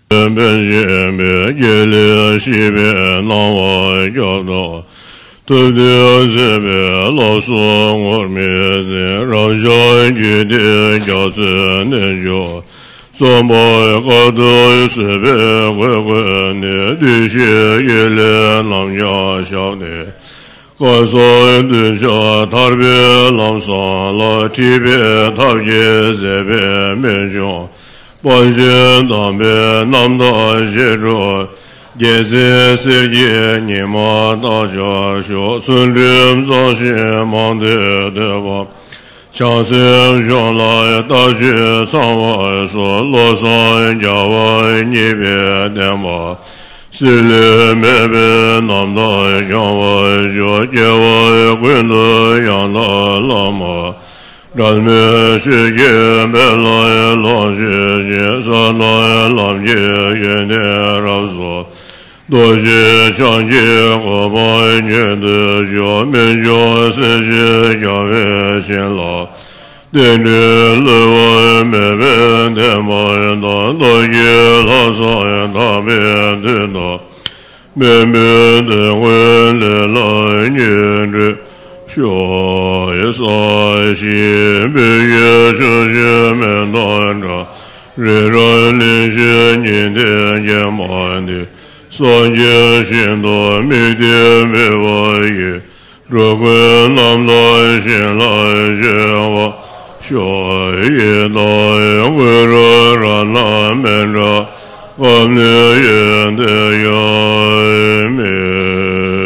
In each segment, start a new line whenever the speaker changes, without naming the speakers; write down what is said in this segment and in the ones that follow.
本心别给了西边那我要到对对这边老说我面前让小女的要是能有怎么个都是别会会的对些也来让家晓得我说对下他别让上了提别他也这边没用万千当别南大协助也是世界你妈大家说村里早些忙的对吧相信将来大学上外说罗山家外你别的嘛是里没别南大家外说也外滚的养了老嘛让没世界没来老学界上来老界也得让说多谢长节我百年的教没教世界教为先老对对乐我没变的马人道多也老少人他变的道没变的问的来年的小也少些没也这些没难着人人领些年的也满的三界现多没得没我也如果南来先来见我小也来为了让南门着我们也得要命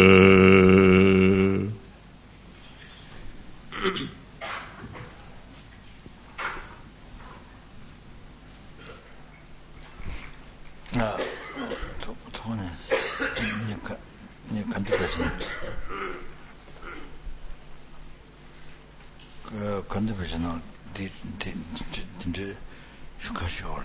controversial 슈카쇼를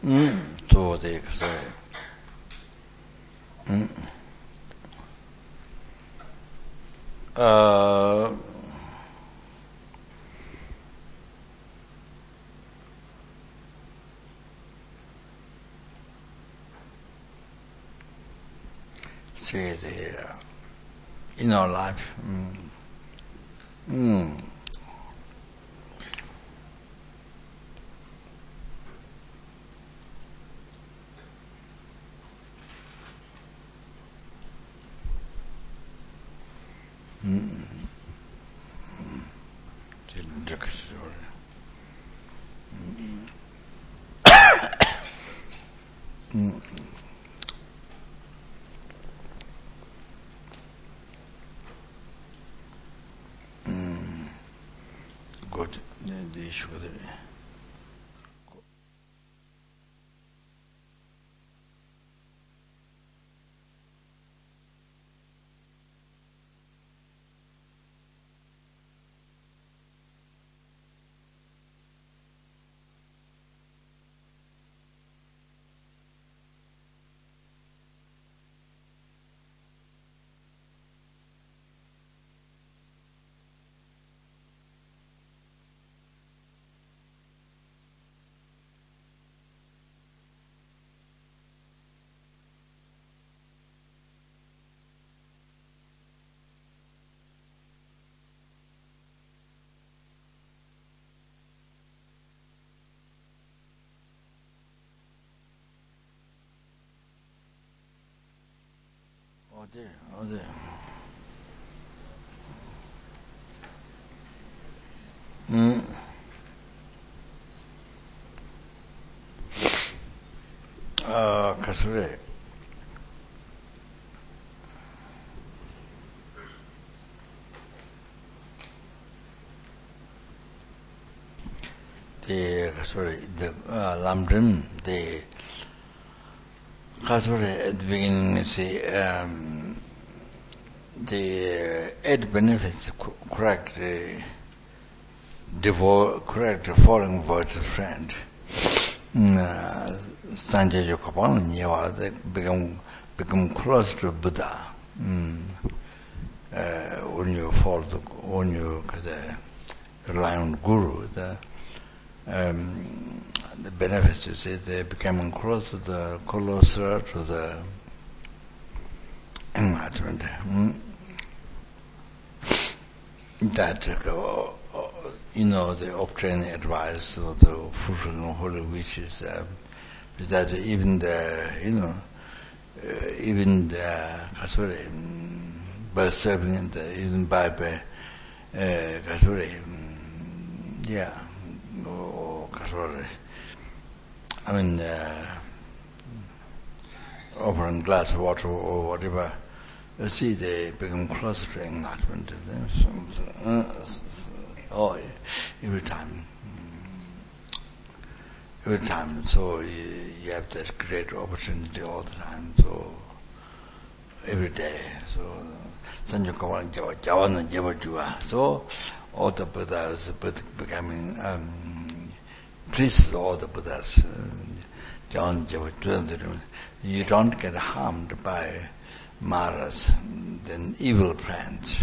to the Kasore. See the inner life. Good. The issue with it. 어디. 가수래. The Lambden, the Kasure at the beginning, say, the aid benefits correct following word to friend. Sanjay Jokapan, they become close to Buddha. When you rely on Guru, the benefits, you see, they becoming closer to the enlightenment. That they obtain advice or the fulfilling holy wishes. That even the by serving even by I mean, offering glass of water or whatever. You see, they become closer to enlightenment. Every time. So you have that great opportunity all the time. So every day. So Sanjakavan Javana Javajua. So all the Buddhas becoming pleases all the Buddhas. You don't get harmed by Maras, then evil plans.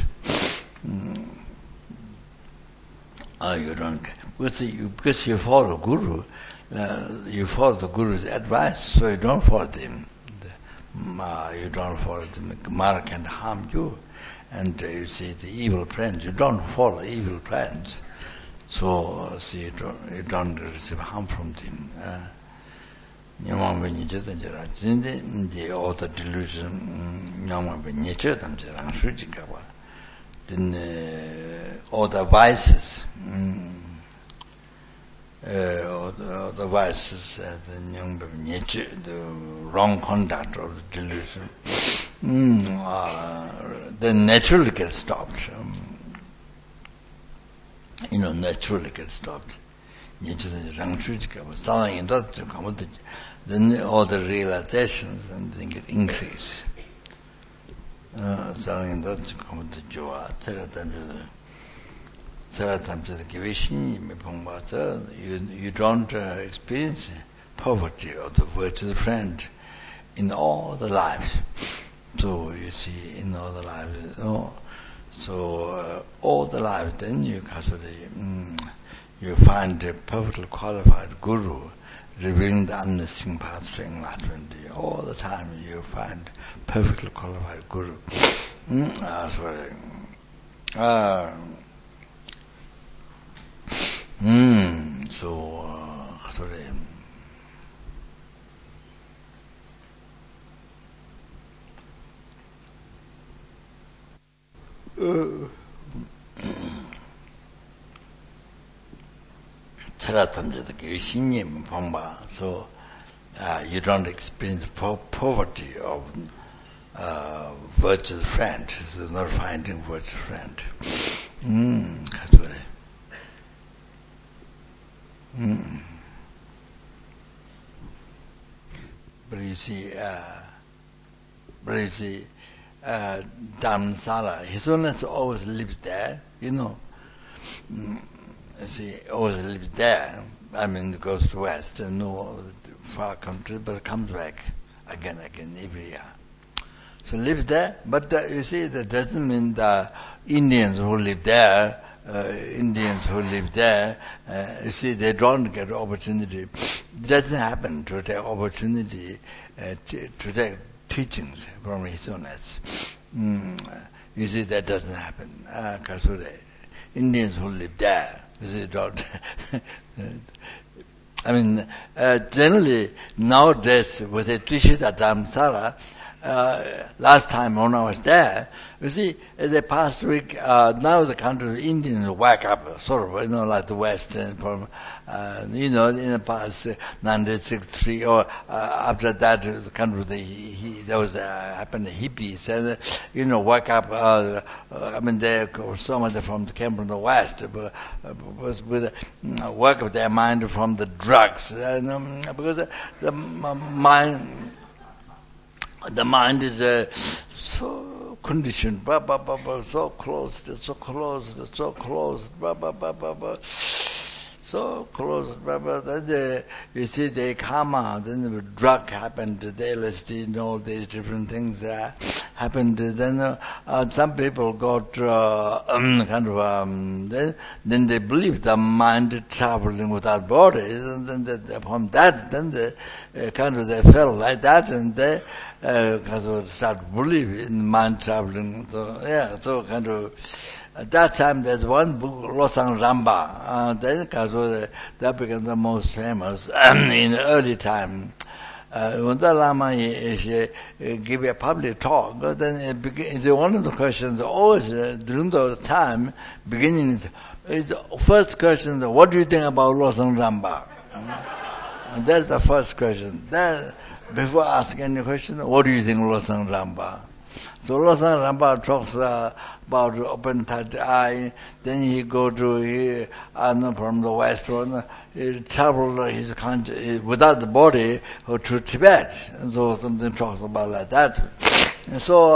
You don't, because you follow Guru, you follow the Guru's advice, so you don't follow them. You don't follow them. Mara can harm you, and you see the evil plans. You don't follow evil plans, so you don't receive harm from them. Nyamam Venita Jara, the author delusion, Nyamam Venita Jara, Shujikawa. Then all the vices, the vices, the the wrong conduct or the delusion, then naturally get stopped. Naturally get stopped. Then all the realizations and then get increase. You don't experience poverty of the virtuous friend in all the lives. So you see, in all the lives, so all the lives, then you you find a perfectly qualified guru revealing the unmissing path to enlightenment. All the time you find perfectly qualified guru. So you don't experience poverty of virtuous friend, so not finding virtuous friend. But you see, Dharamsala, his owners always lives there, See, always lives there. I mean, goes to west, no far country, but comes back again every year. So lives there, but you see, that doesn't mean the Indians who live there, you see, they don't get opportunity. It doesn't happen to take opportunity to take teachings from his owners. You see, that doesn't happen. Indians who live there, you see, don't. I mean, generally, nowadays, with the Trishita Dharamsala, last time when I was there, you see, the past week, now the country of Indians wake up, sort of, like the West, from, in the past 1963, or after that, the country of there was happened hippies, and wake up. I mean, they so much from came from the West, but was with work of their mind from the drugs, because the mind is so conditioned, so closed, so close, then you see the karma, then the drug happened, the LSD and all these different things happened. Then some people got then they believe the mind traveling without body, and then from that, then they they felt like that, and they start believing in mind traveling. So at that time, there's one book, Losang Ramba. Then that became the most famous in the early time. When the Lama give a public talk, then it's one of the questions always during the time beginning is the first question: what do you think about Losang Ramba? And that's the first question. Then before asking any question, what do you think Losang Ramba? So Losang Ramba talks about open third eye. Then he go to from the west one. He traveled his country without the body to Tibet. And so something talks about like that. And so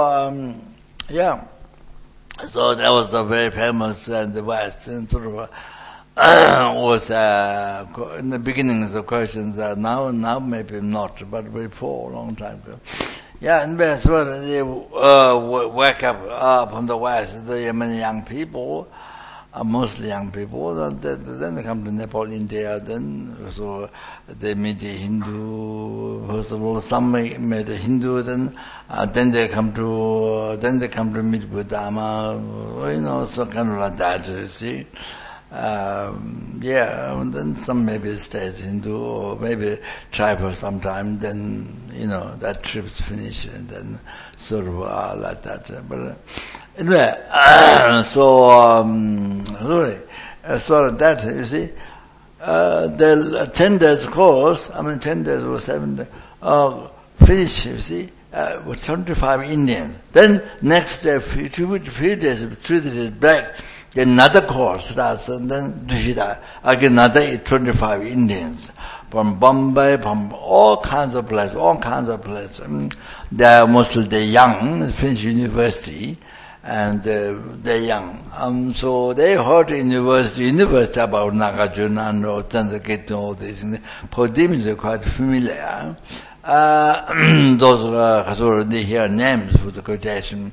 so that was very famous in the West, and sort of was in the beginnings of questions. Now maybe not, but before a long time ago. And that's what they wake up from the West. There are many young people, mostly young people. Then they come to Nepal, India. Then so they meet the Hindu. First of all, some meet the Hindu. Then they come to meet Buddha. So kind of like that. You see. And then some maybe stays Hindu, or maybe try for some time, then, that trip's finished, and then sort of like that. But anyway, so that, you see, the 10 days course, 10 days or 7 days, finish, you see, with 25 Indians. Then next day, few days, 3 days back, another course starts, and then Dushita, again another 25 Indians from Bombay, from all kinds of places. They are mostly young, finish university, and they're young. So they heard university about Nagarjuna and Chandrakirti and all these things. For them, they're quite familiar. Those they hear names for the quotation.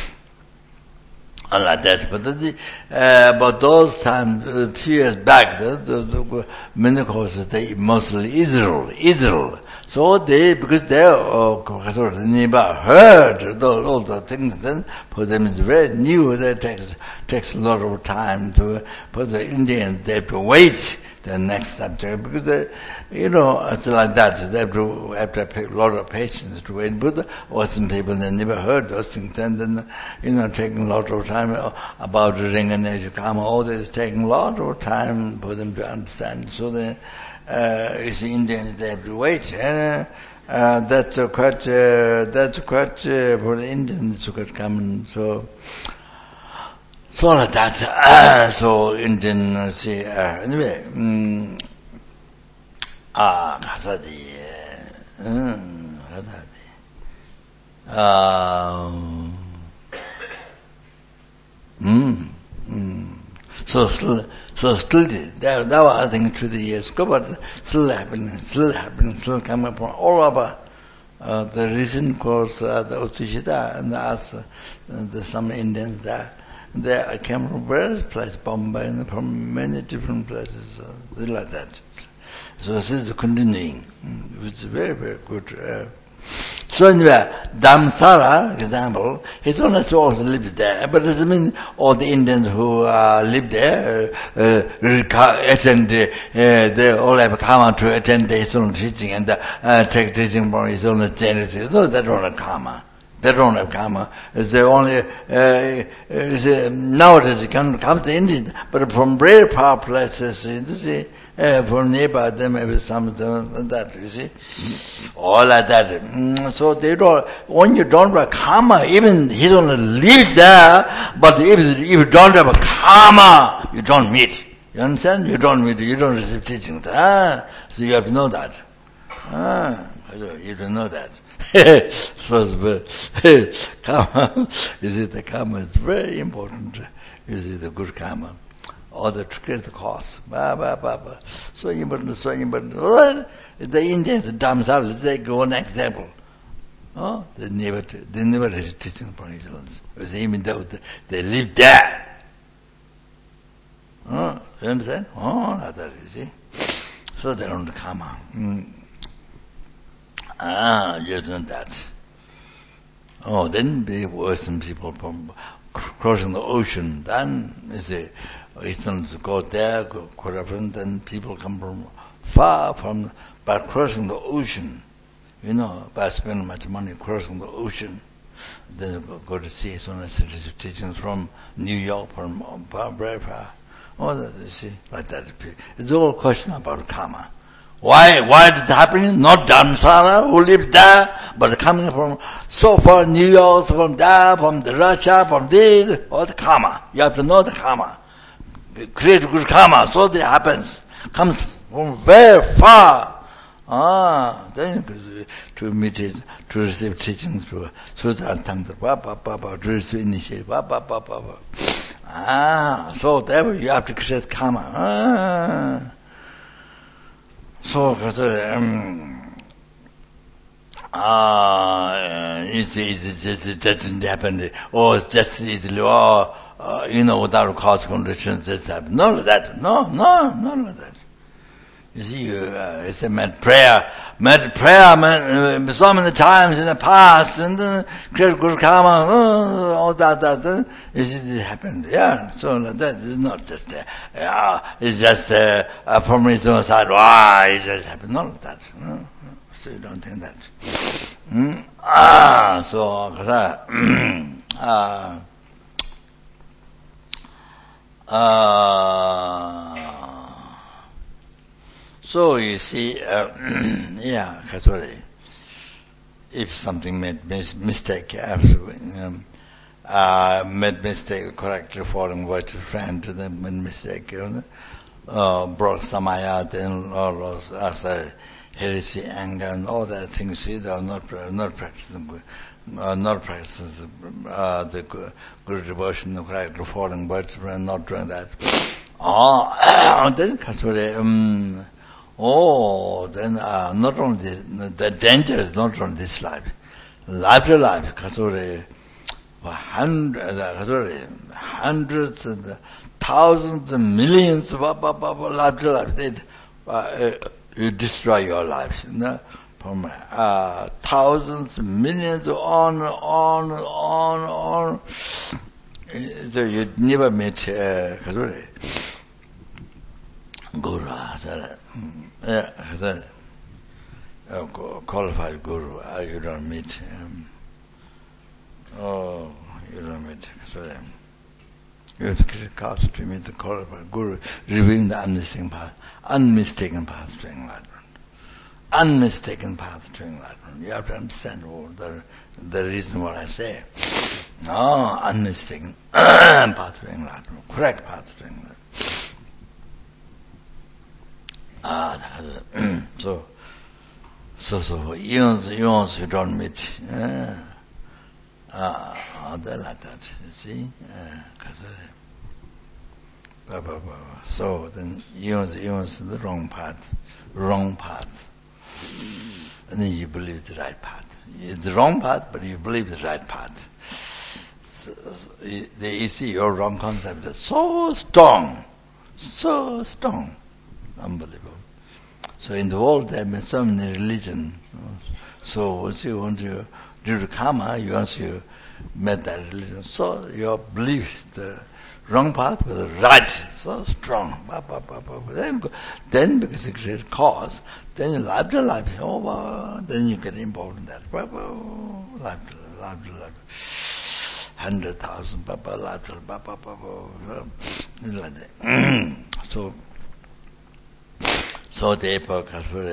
Like that, but those times, a few years back, the many courses they mostly Israel. So because they never heard all the things. Then for them it's very new. That takes a lot of time for the Indians. They have to wait the next subject because it's like that. They have to pay a lot of patience to wait. But some people they never heard those things, and then taking a lot of time about the Ring and Karma. All this taking a lot of time for them to understand. So then, you see, Indians they have to wait, and that's quite for the Indians quite common. So like that, so Indian, anyway, so still, that was I think 2 years ago, but still happening, still coming from all over. The recent course, the Uttishita, and some Indians there. They came from various places, Bombay, and from many different places, like that. So this is continuing, which is very, very good. So anyway, Dhamsara, example, his own also lives there, but it doesn't mean all the Indians who live there attend, they all have karma to attend his own teaching and take teaching from his own genesis. No, they don't have karma. They don't have karma. They only nowadays you can come to India, but from very far places, you see, from nearby them maybe some of them that you see, all like that. So they don't. When you don't have karma, even he only lives there. But if you don't have a karma, you don't meet. You understand? You don't meet. You don't receive teachings. So you have to know that. You don't know that. So karma, you see, the karma is very important. You see, the good karma, or the to create the cause. So important. Well, the Indians, the Dhamsala, they go an example. They never had teaching from his own. Even though they live there. You understand? Like that, you see. So they don't karma. You done that. Then be worse than people from crossing the ocean. Then you see, Easterners go there, go corruption. Then people come from far from, by crossing the ocean. By spending much money crossing the ocean. Then go to see some of the teachings from New York, from very far. You see, like that. It's all a question about karma. Why it is happening? Not Dhamsara who lives there, but coming from so far New York, from there, from the Russia, from this, all the karma. You have to know the karma. Create good karma, so that happens. Comes from very far. Then to meet it, to receive teachings, to Sutra Tantra, to receive initiation, so therefore you have to create karma. So, it doesn't happen, or it's just easily, without cause conditions, it's happened. None of that. No, none of that. You see, it's a mad prayer, so many times in the past, and create good karma, all that, you see, it happened. Yeah, so that is not just, it's just, from his own side, it just happened. None of that. So you don't think that. So you see, if something made mistake, made mistake, correctly following what your friend to them made mistake, brought samaya, then all those heresy, anger, and all that things. See, they are not practicing not practicing the good devotion, the correct falling birds, not doing that. Then then not only the danger is not on this life to life, hundreds and thousands and millions of life to life, you destroy your life, from thousands, millions, on. So you never meet Guru, qualified Guru. You don't meet. You don't meet. You have to cast to meet the qualified Guru, revealing the unmistaken path to enlightenment. Unmistaken path to enlightenment. You have to understand the reason what I say. Unmistaken path to enlightenment. Correct path to enlightenment. So for eons you don't meet. They're like that, you see. So then eons the wrong path. And then you believe the right path. It's the wrong path, but you believe the right path. You see your wrong concept is so strong. Unbelievable. So in the world there have been so many religions. So once you want to do the karma, once you met that religion, so your belief, the wrong path with the right, so strong. Then because it creates cause, then you life to life, then you get involved in that. Life to life. 100,000, life to life. So therefore,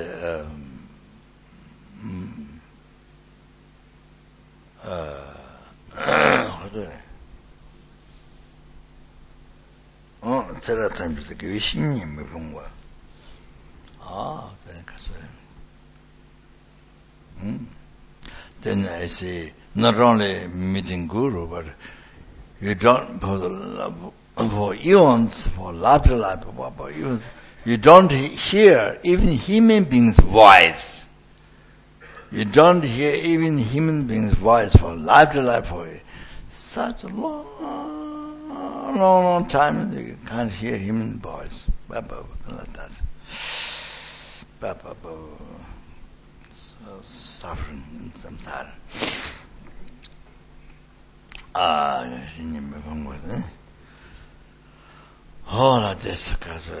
세라타임도 그 신님을 본 거야. Then I say, not only meeting Guru, but you don't, for eons, for life to life, for eons, you don't hear even human beings' voice. You don't hear even human beings' voice for life to life, for such a long time, you can't hear human voice. Like that. So suffering in samsara. 신님의 방법은 all this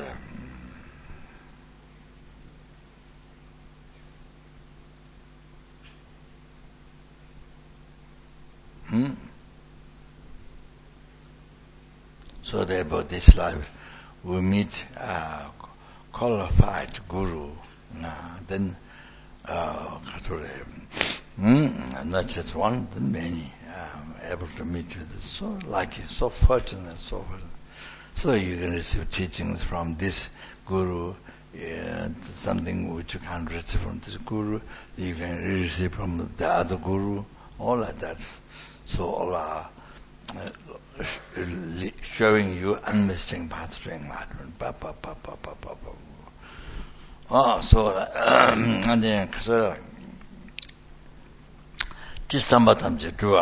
So therefore this life we meet qualified Guru, then not just one, then many, able to meet with this. So lucky, so fortunate. So you can receive teachings from this Guru, something which you can't receive from this Guru, you can receive from the other Guru, all like that. So all are showing you unmistaken path to enlightenment. And then so just sometimes you do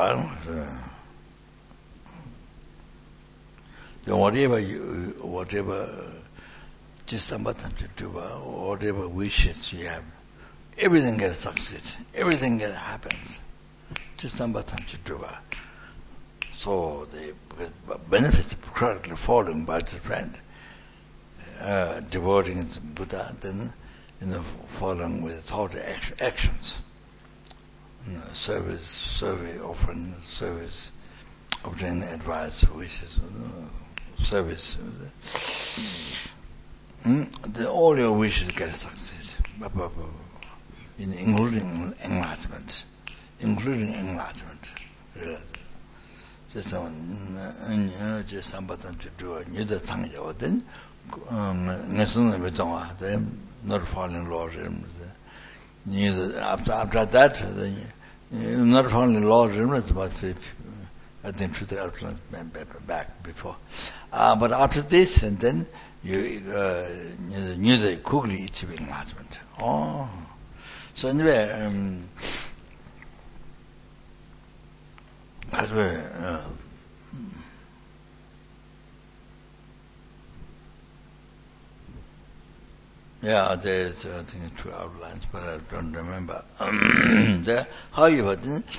whatever just sometimes you do whatever wishes you have, everything gets succeed, everything gets happens. Just sometimes you do So the benefits of correctly following by the friend, devoting to Buddha, then following with thought actions, service, offering service, obtaining advice, wishes, service. All your wishes get success, including enlightenment. Just somebody to do a new thing, then not following Lord. After that, then not only Lord remnants, but I think to the outlines back before. But after this, and then you knew the quickly achieve enlargement. Oh, so anyway, yeah, there's I think 2 outlines, but I don't remember. There, however,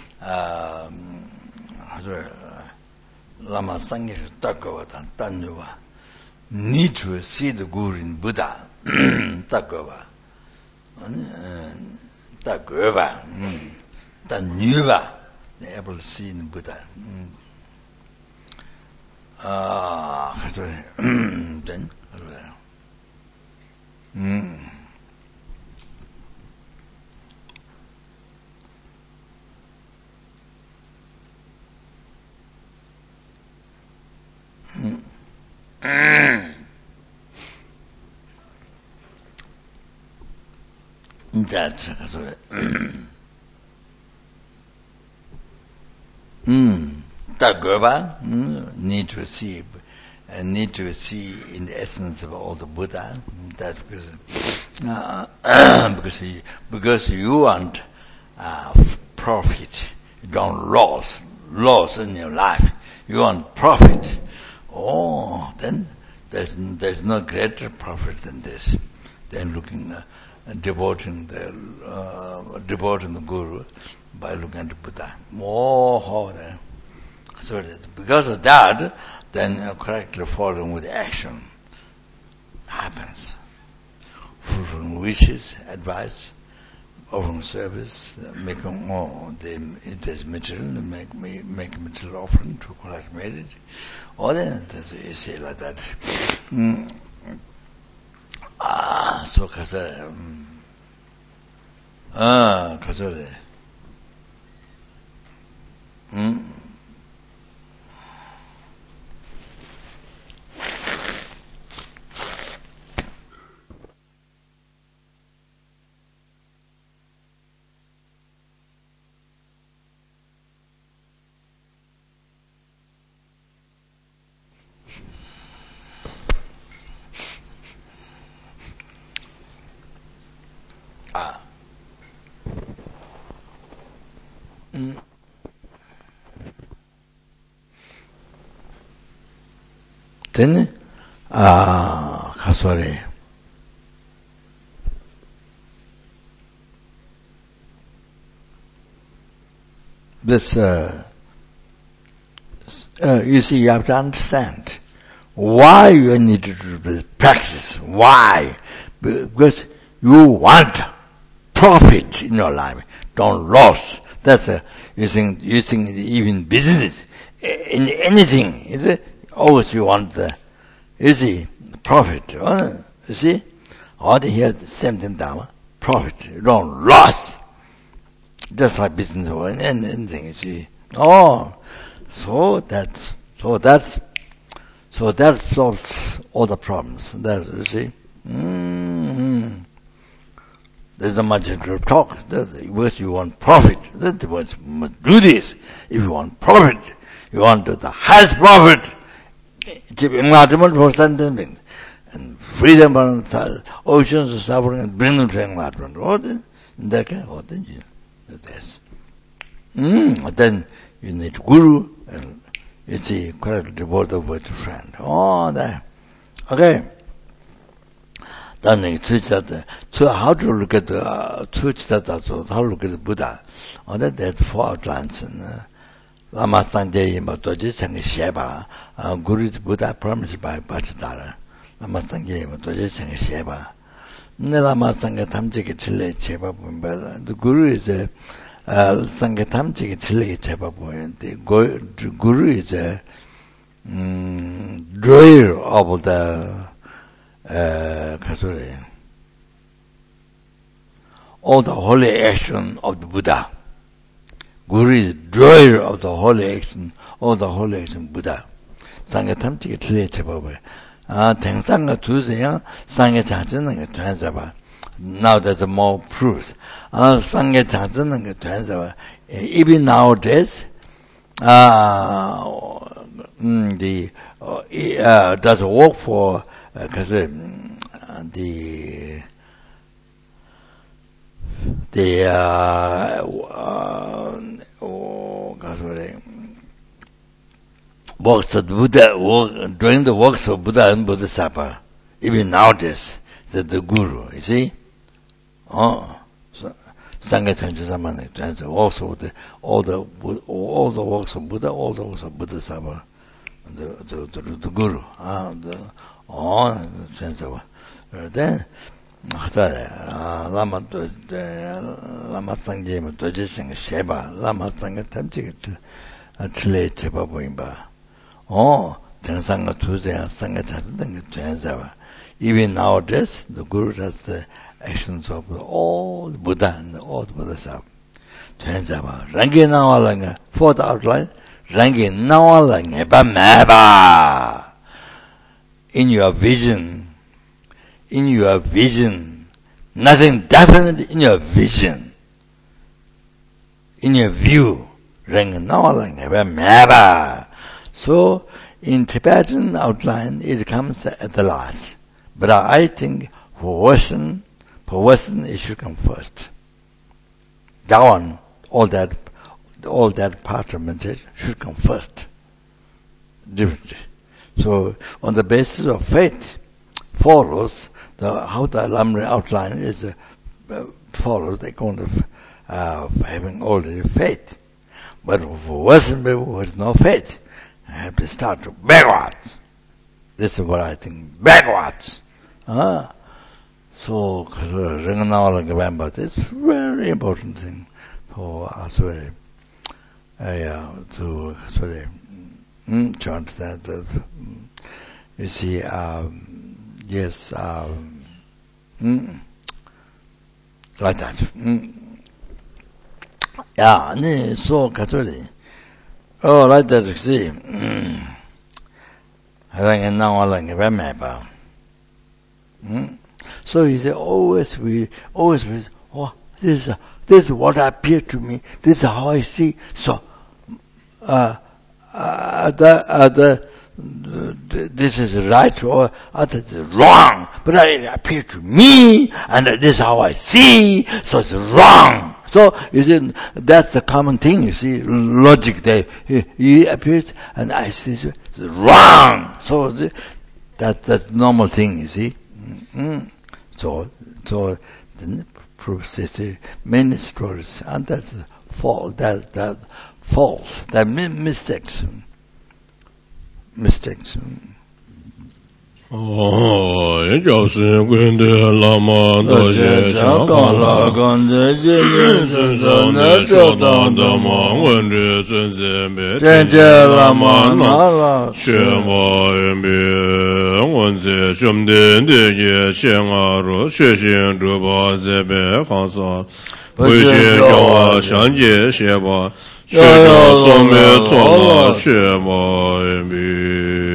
Lama Sangye Takkava Tanyuva need to see the Guru in Buddha. Takkava Takkava Tanyuva, able to see in Buddha. Then that's Taggava need to see in the essence of all the Buddha. That because you want profit, you don't loss in your life. You want profit. Oh, then there's no greater profit than this. Than looking, devoting the Guru by looking at the Buddha. Oh, so because of that, then correctly following with action happens. Fulfilling wishes, advice, offering service, making if there's material, make material offering to collect merit. Or then you say like that. So Kazore. Then, Kasore. This, you see, you have to understand why you need to do this practice. Why? Because you want profit in your life, don't loss. That's using even business, in anything. Always you want the, you see, profit. You see, all the here the same thing, Dharma, profit. You don't loss. Just like business or anything. You see. Oh, so that solves all the problems. That you see. There's a much to talk. If you want profit, that must do this. If you want profit, you want the highest profit. Enlightenment for sentient and freedom from oceans of suffering and bring them to enlightenment. Then you need Guru and it's a correct devoted word to friend. Oh, that. Okay. Then you teach that. So how to look at the teach that? So how to look at the Buddha? Oh, that's 4 outlines. Lama Sangye Yimba Doji Changi Sheba, Guru is Buddha promised by Bhattacharya. Lama Sangye Yimba Doji Changi Sheba. Lama Sangye Tamjiki Chile Cheba Bumbela. The Guru is a Sangye Tamjiki Chile Cheba Bumbela. The Guru is a drawer of the Kasuri. All the holy action of the Buddha. Guru is drawer of the holy action, all the holy action Buddha. Sangha tamchiki tliye chebaba. Tengsanga tuziya, sangha chachana tuanzaba. Now there's more proofs. Sangha chachana tuanzaba. even nowadays, does work for works of Buddha, doing the works of Buddha and Bodhisattva, even nowadays, the Guru, you see? Sangha Chanchu Samana, also all the works of Buddha, all the works of Bodhisattva, the Guru, then Lama Sangye Doji Sangha Sheba, Lama Sangha Tamchik Chile Cheba Boimba. Sangha Tuesday and Sangha Chanchu. Even nowadays, the Guru does the actions of all Buddha and all Bodhisattva. Rangi Nawalanga, fourth outline, Rangi Nawalanga, Meba. In your vision, nothing definite in your vision, in your view, Rangi Nawalanga, Meba. So, in Tibetan outline, it comes at the last. But I think for Western, it should come first. That one, all that part of meditation should come first. Differently. So, on the basis of faith, follows how the Lamri outline is follows the account of having already faith. But for Western people who has no faith, I have to start backwards. This is what I think, backwards. So, Ringanawala it's a very important thing for us to understand that. You see, yes, like that. Yeah, so Catholic. Oh, like that, you see. So he said, always this is what appeared to me, this is how I see. So this is right or other is wrong, but it appeared to me, and this is how I see, so it's wrong. So you see, that's the common thing. You see, logic. He appears, and I see it's wrong. So that's the normal thing. You see. So the many stories, and that's false. That false. That mistakes.
Lama Doje Chakala Gandhe Jene Chodan Dama Wende Zunzembe Tenje Lama Nala Shema Yembe Wenze Shumden Deye Shengaru Sheshin Druba Zebe Khansa Wishin Yawa Shanje Sheba Shega Some Tola Shema Yembe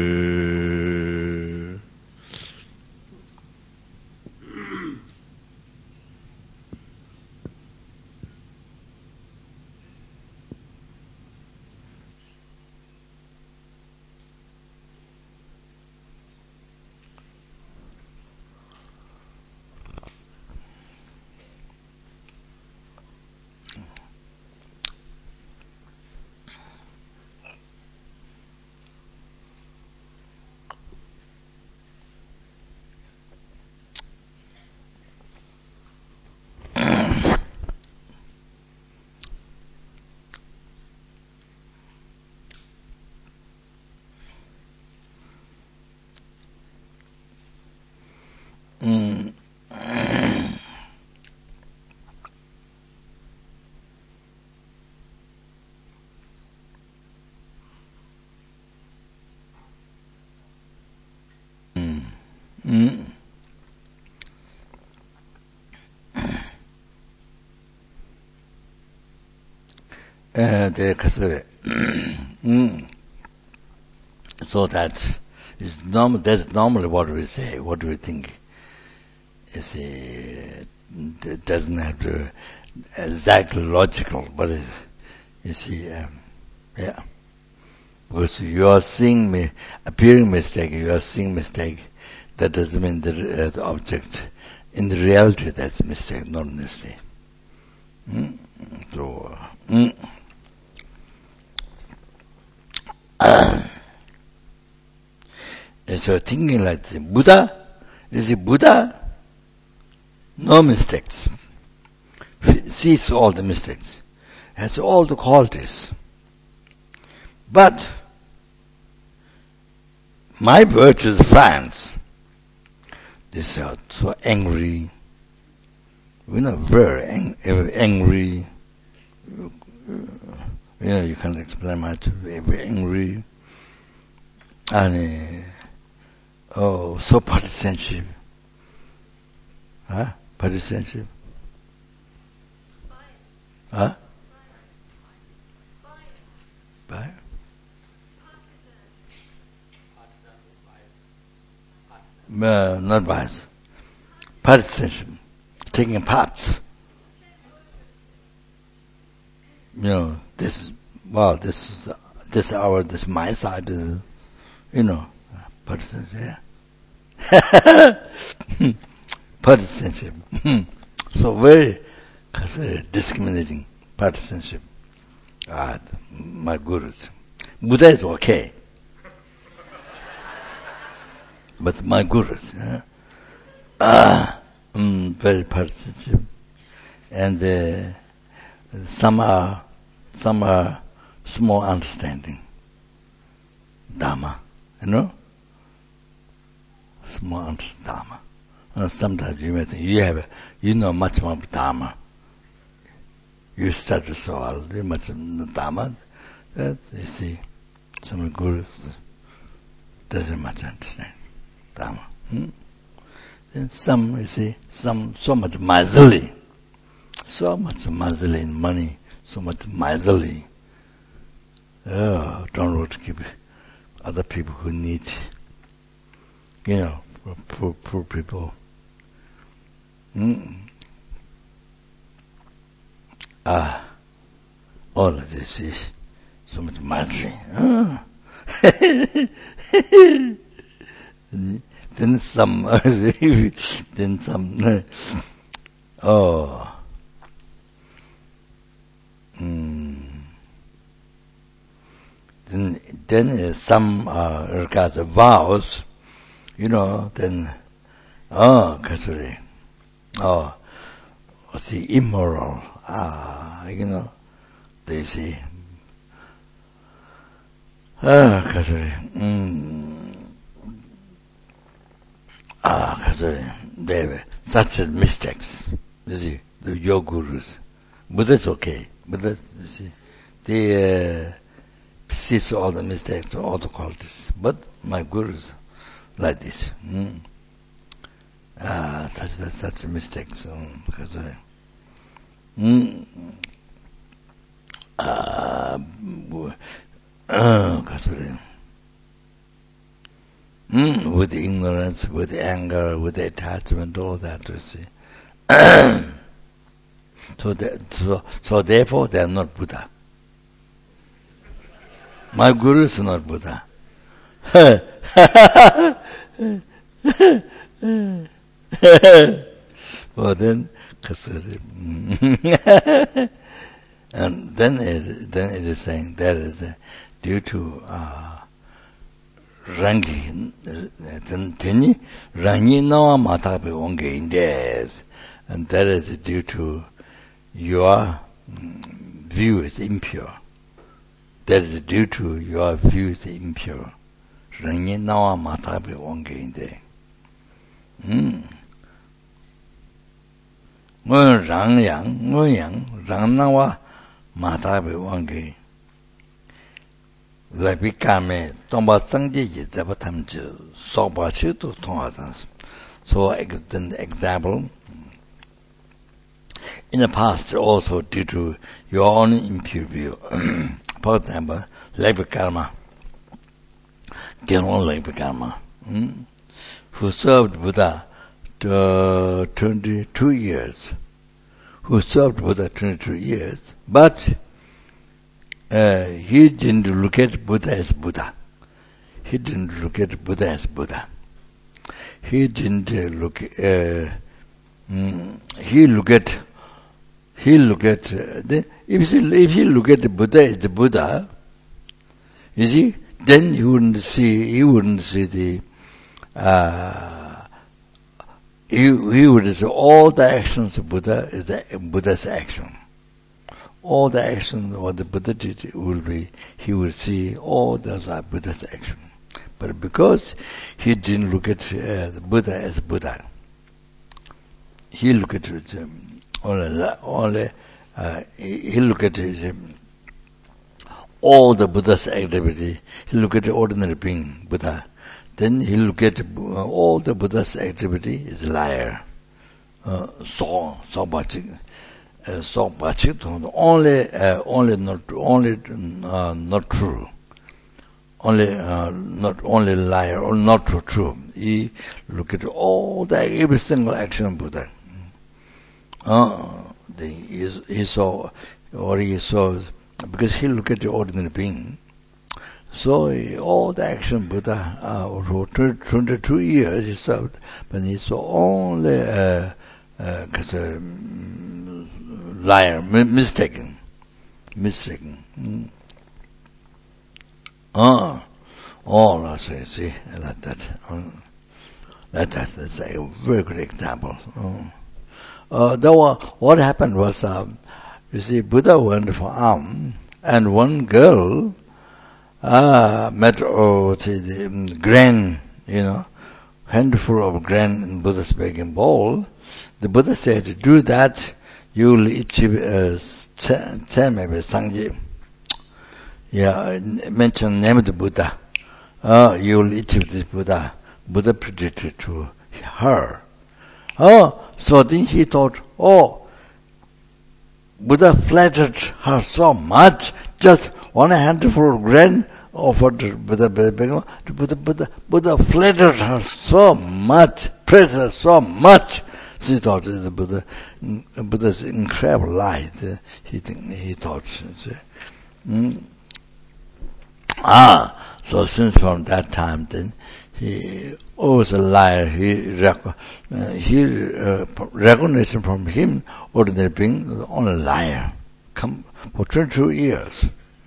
So that is normal. That's normally what we say. What do we think? You see, it doesn't have to
exactly logical, but you see, yeah. Because you are seeing appearing mistake, you are seeing mistake. That doesn't mean the object. In the reality, that's mistake, not mistake. So, so thinking like this, Buddha, you see, Buddha, no mistakes. Sees all the mistakes. Has all the qualities. But my virtuous friends, they are so angry, very angry. You can't explain much. Very angry, and so partisanship. Huh? Partisanship. Huh? Bias. Not bias. Partisanship. Taking parts. This my side is, partisanship. Yeah. Partisanship. So very discriminating partisanship. My gurus. Buddha is okay. But my gurus, very partisanship. And some are small understanding. Dharma, small understanding Dharma. Sometimes you may think you know much more Dharma. You study so well, you much Dharma. That you see, some gurus doesn't much understand Dharma. Then some, you see, so much miserly. So much miserly in money, so much miserly. Don't want to give other people who need, poor people. All of this is so much miserly. Then some, Then some regard the vows, then, Kasuri, the immoral, they see, Kasuri, Kasuri, they have such mistakes, you see, your gurus. Buddha's okay. Buddha, you see, they sees all the mistakes, all the qualities. But my gurus, like this, such mistakes, because with ignorance, with anger, with attachment, all that, you see. So therefore, they are not Buddha. My guru is not Buddha. Well, then, and then it is saying that is due to rangi, rangi nawa matabe onge indes, and that is due to your view is impure. That is due to your view is impure. Rangi nawa matabe onge inde. Rang yang, rang nawa matabe onge. Lapikame, tomba sangji jitaba tamju, soba chitu tongatas. So, an example, in the past, also due to your own impure view. For example, Lepikarma, General Lepikarma, who served Buddha 22 years, who served Buddha 22 years, but he didn't look at Buddha as Buddha. He didn't look at Buddha as Buddha. He didn't look. He look at. If he look at the Buddha as the Buddha, you see, then he wouldn't see the. He would say all the actions of Buddha is the Buddha's action. All the actions what the Buddha did will be. He will see all those are Buddha's action. But because he didn't look at the Buddha as Buddha, he looked at it he looked at it, all the Buddha's activity. He looked at the ordinary being, Buddha. Then he looked at all the Buddha's activity is liar. Only not true. Not only liar or not true. He looked at every single action of Buddha. He saw, because he looked at the ordinary being. So all the action Buddha for 22 years he served, but he saw only liar, mistaken. All I say, see, like that. That's a very good example. What happened was, you see, Buddha went for alms, and one girl met the grain, handful of grain in Buddha's begging bowl. The Buddha said, do that, you will achieve Sangye. Yeah, mention name of the Buddha. You will achieve this Buddha. Buddha predicted to her. So then he thought, Buddha flattered her so much, just one handful of grain offered to Buddha. Buddha flattered her so much, praised her so much. She thought the Buddha's incredible light. He thought. So since from that time, then he always a liar. Recognition from him, ordinary being, was only a liar. Come for 22 years.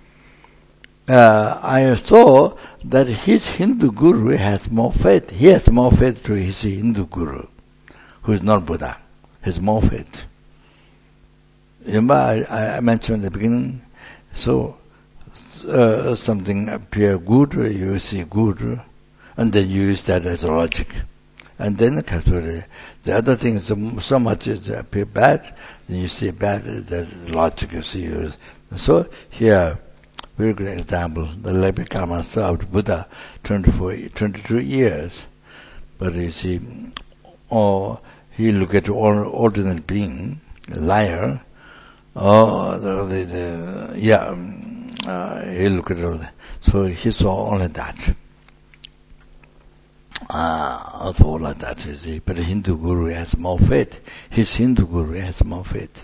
I saw that his Hindu guru has more faith. He has more faith to his Hindu guru, who is not Buddha. He has more faith. Remember, I mentioned at the beginning. So something appear good, you see good, and then you use that as logic. And then the other thing is so much is appear bad, then you see bad, that is logic you see. So here, very good example, the Lepikama served Buddha 22 years, but you see, he looked at ordinary being, a liar, he looked at all that. So he saw only that. Also like that, you see. But the Hindu guru has more faith. His Hindu guru has more faith.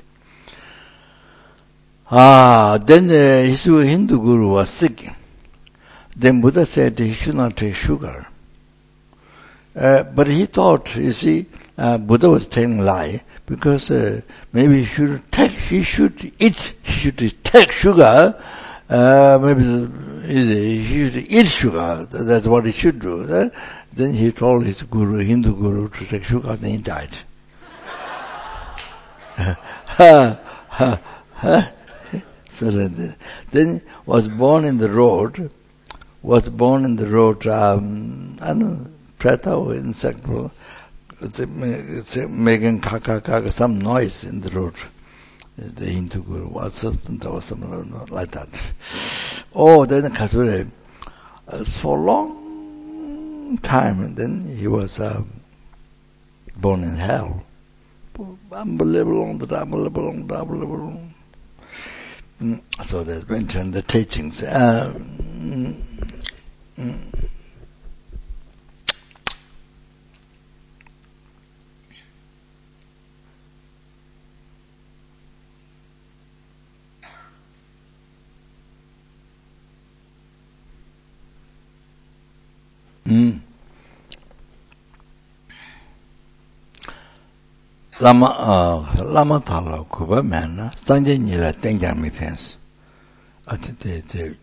Then his Hindu guru was sick. Then Buddha said he should not take sugar. But he thought, you see, Buddha was telling a lie, because maybe he should take sugar. Maybe he should eat sugar. That's what he should do. Then he told his guru, Hindu guru, to take sugar. Then he died. So then was born in the road. I don't know, Prata or insect, it's making kaka, some noise in the road. The Hindu guru was something like that. Then Kasure, for a long time, and then he was born in hell. Unbelievable. So there's mentioned the teachings. Lama thala kuba man, Sanje Nila Tenja mi fence. The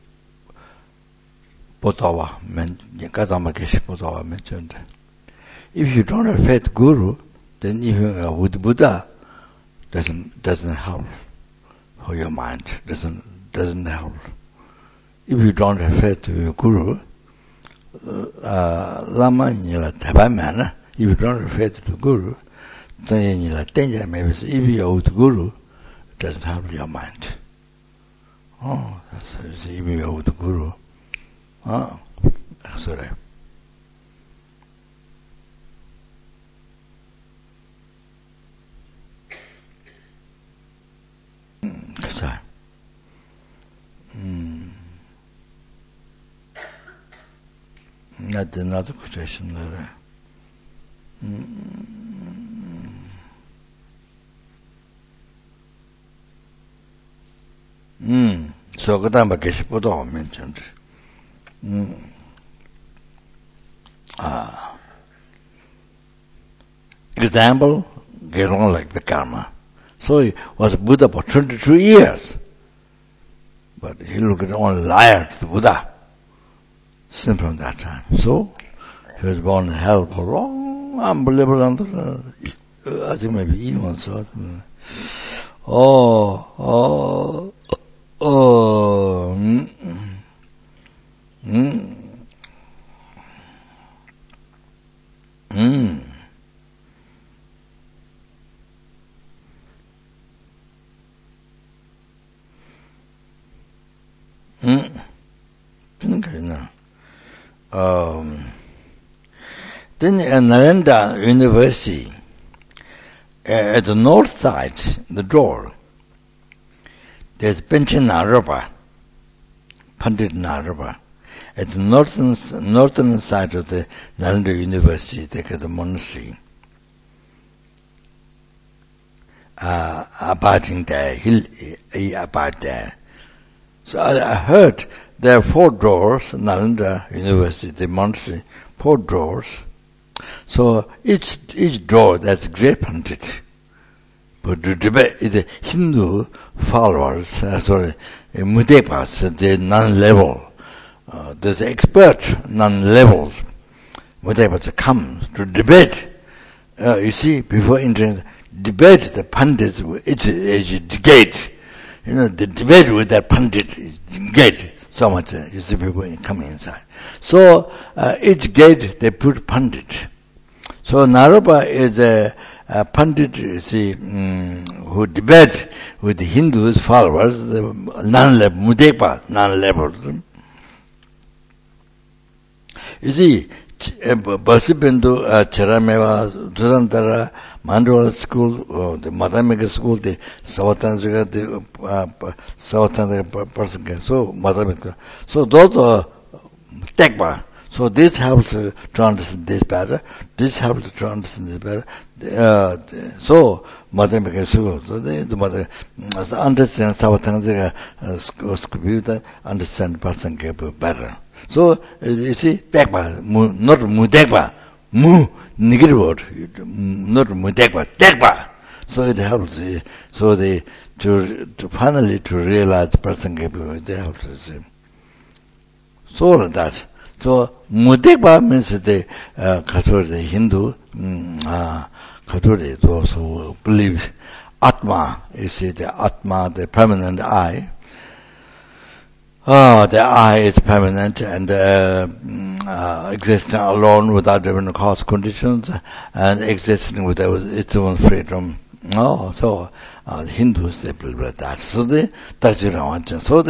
Potawa, Kazama Keshi Potawa mentioned. If you don't have faith guru, then even with Buddha doesn't help for your mind, doesn't help. If you don't have faith to your guru, Lama Nila Tabamana, if you don't have faith to guru, then if you are with guru, it doesn't help your mind. Oh, that's if you are with guru. Oh, sorry. Sorry. Not another question there. So 그다음에 계시보도 mentioned. Example, get on like the karma. So he was Buddha for 22 years. But he looked at only liar to the Buddha. Since from that time. So he was born in hell for long, unbelievable, I think maybe even so. Then at Nalanda University, at the north side, the door, there's Panchen Naropa, Pandit Naropa. At the northern side of the Nalanda University, they got the monastery. Abiding there, he abide there. So I heard there are 4 doors, Nalanda University, the monastery, 4 doors. So each door, that's a great Pandit. But the debate is the Hindu followers, Mudepas, the non-level. There's expert non-levels. Mudepas come to debate. You see, before entering, debate the Pandits, it's a gate. The debate with that Pandit is gate. So much, you see people coming inside. So, each gate they put Pandit. So, Naropa is a Pandit, you see, who debate with the Hindus followers, the non-level, Mudepa, non-levels. You see, Basibindu, Cherameva, Durantara, Mandala school, the Madhamika school, the Savatanjaka, the Savatanjaka person, so Madhamika. So those are Tekba. So this helps to understand this better. This helps to understand this better. So Madhamika school, so the mother understand Savatanjaka school, understand person better. So you see, Tekba, not Mudekba. Mu, negative word, not Mudekba, Tekba. So it helps, so they, to finally to realize person capable, they help to see. So like that. So Mudekba means the Kathuri, the Hindu, Kathuri, those who believe Atma, you see the Atma, the permanent I. The I is permanent and existing alone without even cause conditions and existing without its own freedom. So the Hindus, they believe like that. So the Tajiravancha. So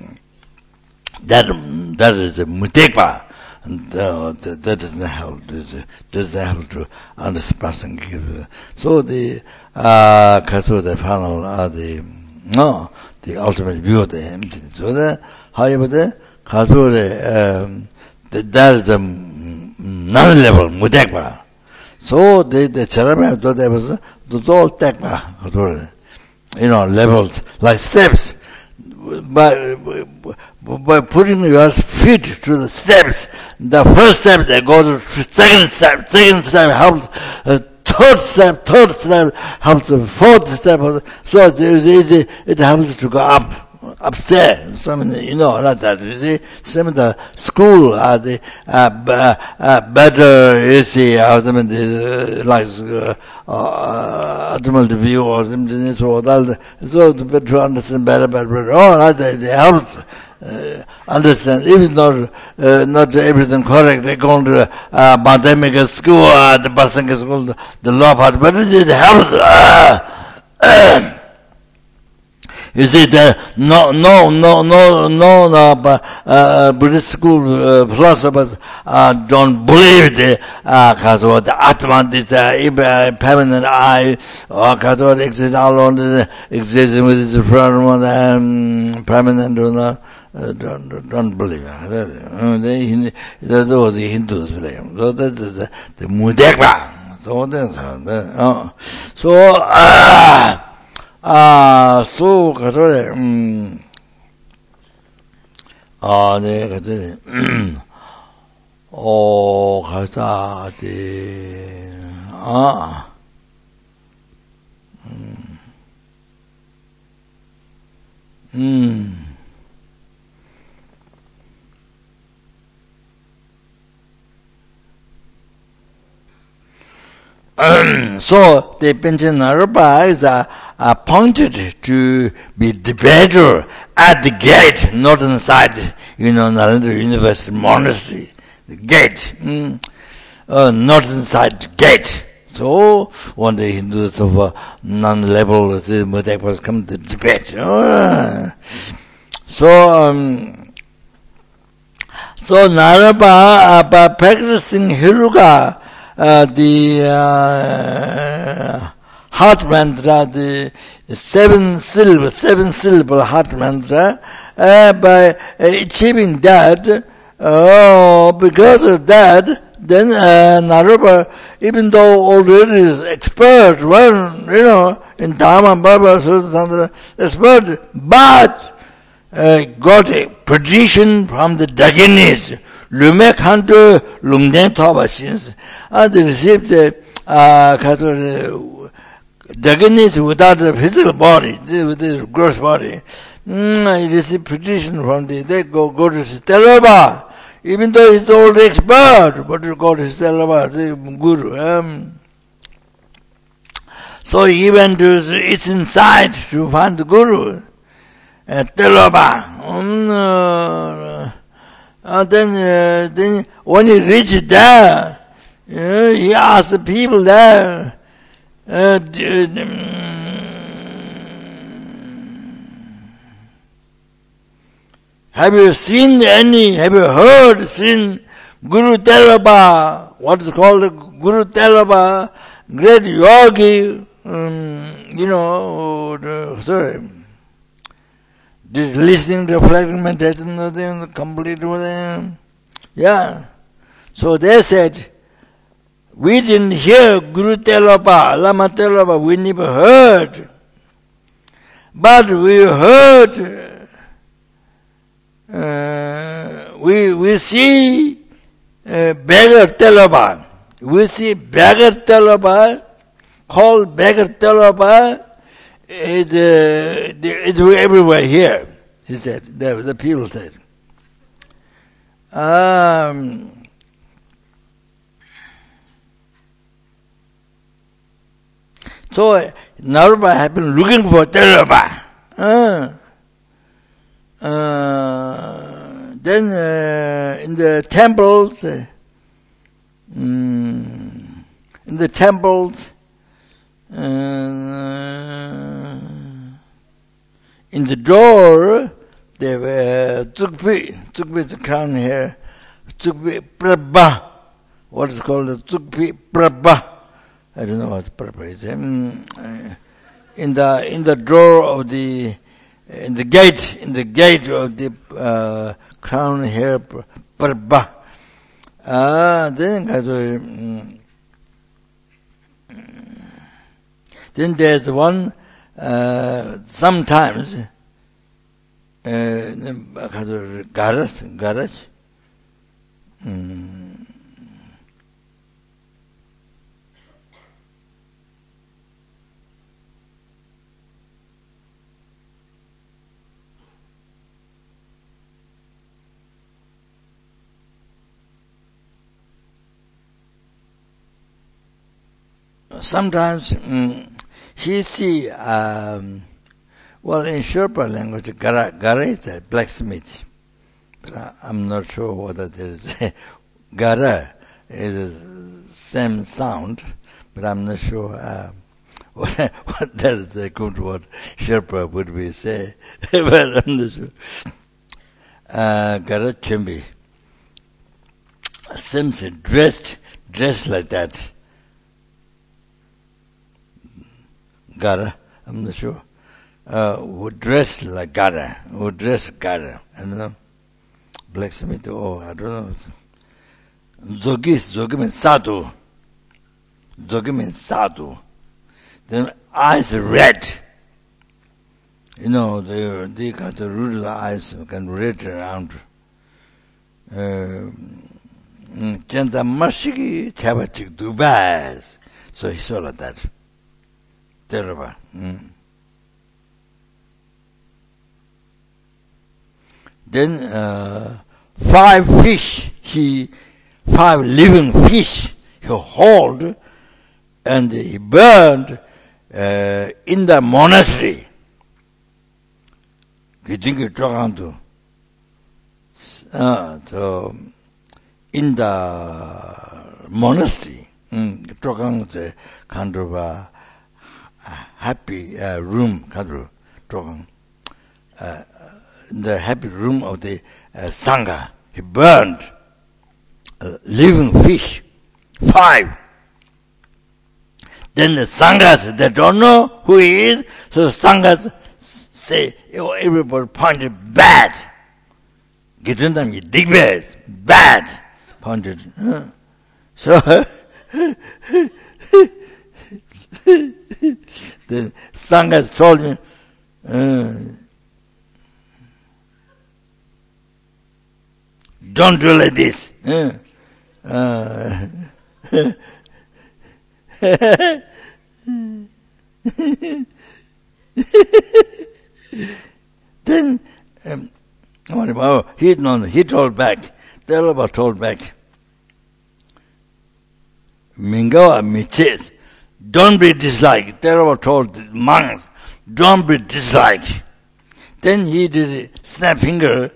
that is a Mutekpa. That doesn't help. Doesn't help to understand person. So the Kathur, the final, the ultimate view of the empty. So however, the Kathur, that is the non-level Mudekpa. So the Charama, there was all Tekpa, levels, like steps. But by putting your feet to the steps. The first step they go to second step helps, third step helps, the fourth step, so it's easy, it helps to go upstairs. Some, like that. You see, some of the school are the better. You see, like ultimate view or something. So to understand better. They help understand. Even not everything correct. They go to mathematical school, the person school, the law part, but it helps. You see, no Buddhist school philosophers don't believe the Atman, this permanent I, or Kathor exists alone, exists with its permanent, don't believe it. The Hindus believe. So that is the Mudekba. So 그래 네 그래 가자지 So the Panchanarupa is appointed to be debater at the gate, northern side, Nalanda University Monastery, the gate, northern side gate. So one day Hindus of non-level Mudekwas come to debate. So Narapa by practicing Hiruga, the heart mantra, the seven syllable heart mantra, by achieving that, because of that, then Naropa, even though already is expert, in Dharma, Baba, Sutta, expert, but got a position from the Daginis, Lume Kanto Lungden Tobashins, and they received Daginis without a physical body, with this gross body. He received position from they go to Stelaba, even though he's old expert, but to go to Stelaba, the Guru. So he went to its inside to find the Guru. Telaba. Then when he reached there, he asked the people there, have you seen Guru Telaba, what is called Guru Telaba, great yogi, listening, reflecting, meditation, complete with them. Yeah. So they said, we didn't hear Guru Telaba, Lama Telaba, we never heard. But we heard, we see beggar Telaba. We see beggar Telaba, called beggar Telaba, it's everywhere here, he said, the people said. So Naropa had been looking for Telaba. Then in the temples, in the door, there were Tsukpi, the crown here, Tsukpi Prabha, what is called the Tsukpi Prabha. I don't know what Prabha is. In the door of in the gate of the crown here, Prabha. Then there's one, sometimes, garage. Sometimes he see, well, in Sherpa language, gara is a blacksmith. But I'm not sure whether there is a gara is the same sound, but I'm not sure what that is a good word Sherpa would be say. But I'm not sure. Gara chimbi. Seems dressed like that. Gara, I'm not sure. Would dress like gara, would dress gara. I don't know. Blacksmith, I don't know. Zogi means sadhu. Zogi means sadhu. Then eyes red. You know, they got the root eyes, can red around. Chanta mashiki chabachik dubas. So he saw like that. Terrible. Then 5 living fish he hauled and he burned in the monastery. You think you talk to so in the monastery, talking the kind of happy room, the happy room of the Sangha. He burned living fish, 5. Then the Sanghas, they don't know who he is, so the Sanghas say, everybody pointed bad. Gitundam digbez, bad. Pointed. So, the Sanghas told me, don't do like this. Then, he told back, Telaba told back, Mingawa Miches, don't be disliked. Telaba told the monks, don't be disliked. Then he did snap finger,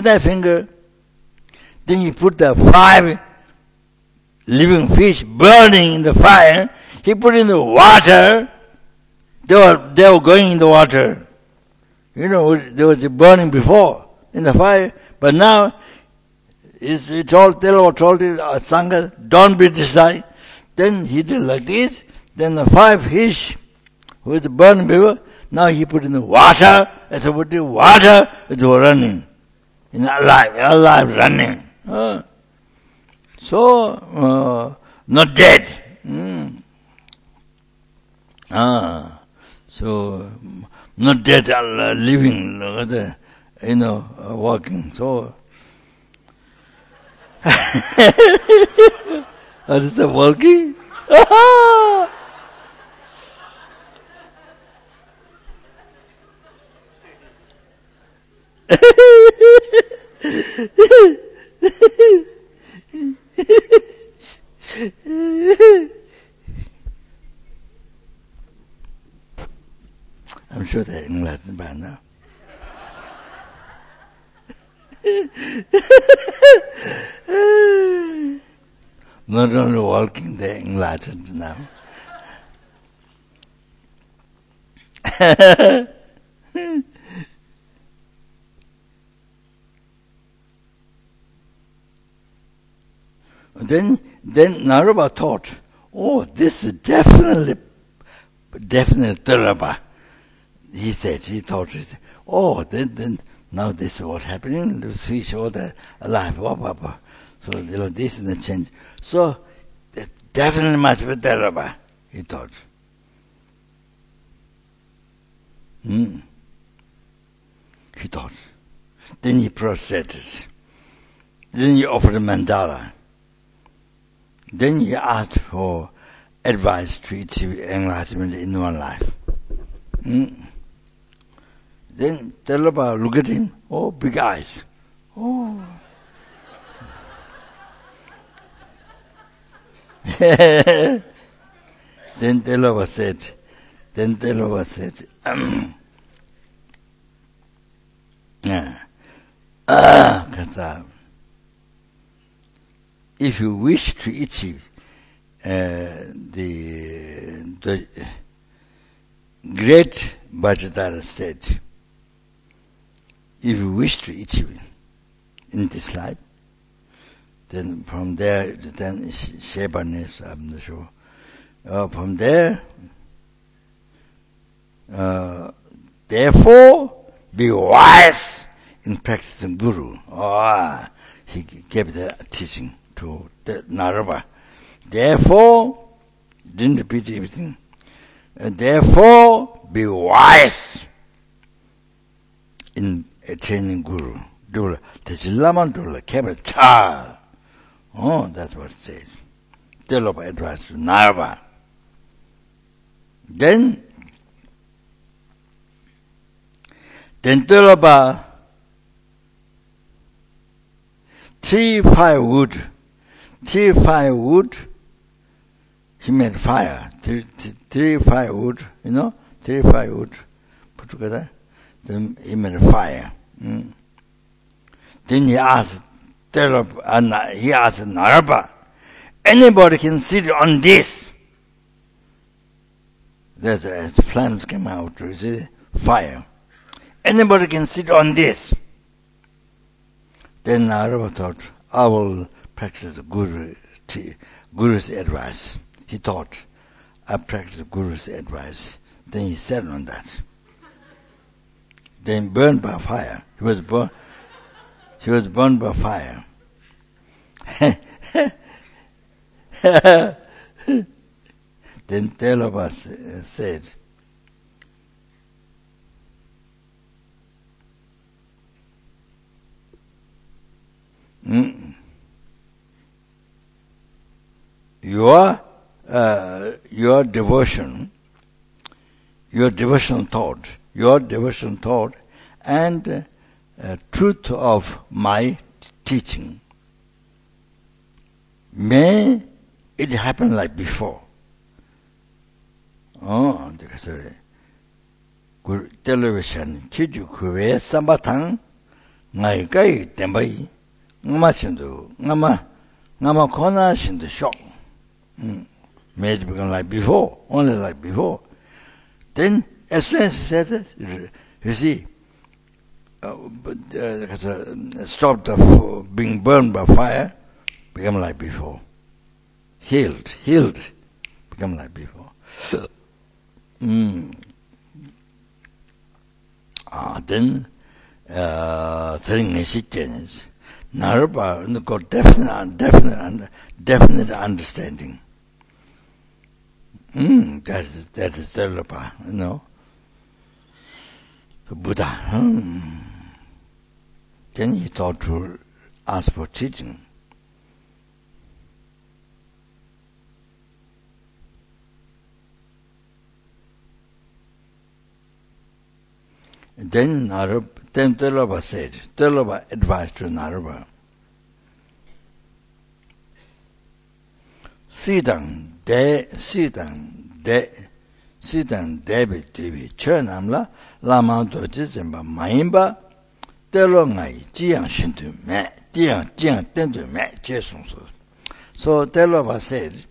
then he put the 5 living fish burning in the fire. He put in the water. They were going in the water. You know, there was a burning before in the fire, but now he told Sangha, don't be disliked. Then he did like this. Then the 5 fish with the burning before, now he put in the water. As I put the water, it was running. Alive running. So, not dead. So, not dead, living, walking. So, what is the walking? I'm sure they're enlightened by now. Not only walking, they're enlightened now. Then Naraba thought, this is definitely Taraba. He thought, then now this is what's happening. The fish, all the alive, So this is the change. So that definitely must be Taraba, he thought. He thought. Then he prostrated. Then he offered a mandala. Then he asked for advice to achieve enlightenment in one life. Then Telapa looked at him. Oh, big eyes. Oh. Then Telapa said, if you wish to achieve the great Vajradhara state, if you wish to achieve it in this life, then from there, then Shebanes, I'm not sure. From there, therefore, be wise in practicing Guru. He gave the teaching to the Narava. Therefore, didn't repeat everything. Therefore, be wise in attaining Guru. Dula, the Jilaman Dula, Kebra Cha. Oh, that's what it says. Telapa advice to Narava. Then Telapa, 3 firewood, he made fire. 3 firewood, 3 firewood put together. Then he made a fire. Then he asked Narava, anybody can sit on this. There's as flames came out, you see, fire. Anybody can sit on this. Then Narava thought, I will practice the Guru's advice. He thought, I practice Guru's advice. Then he sat on that. Then burned by fire. He was burned by fire. Then Telapa said, your devotion, your devotional thought, and truth of my teaching, may it happen like before. Oh, sorry. Television, Chiju Kuwe Sambatang, Naikai Tembai, Ngama Shindu, Ngama Kona Shindu Shok. May it become like before, only like before. Then, as soon as he said it, you see, stopped being burned by fire, become like before. Healed, become like before. Then, three situations. Narava got definite understanding. That is Telapa, the Buddha. Then he thought to ask for teaching. Then Telapa advised to Narava, Sidang Devi Devi Chernamla Lama Doji Zemba Maimba Telongai Jiang Shindu Me Jiang Tendu Me Jesungsu. So Telapa said,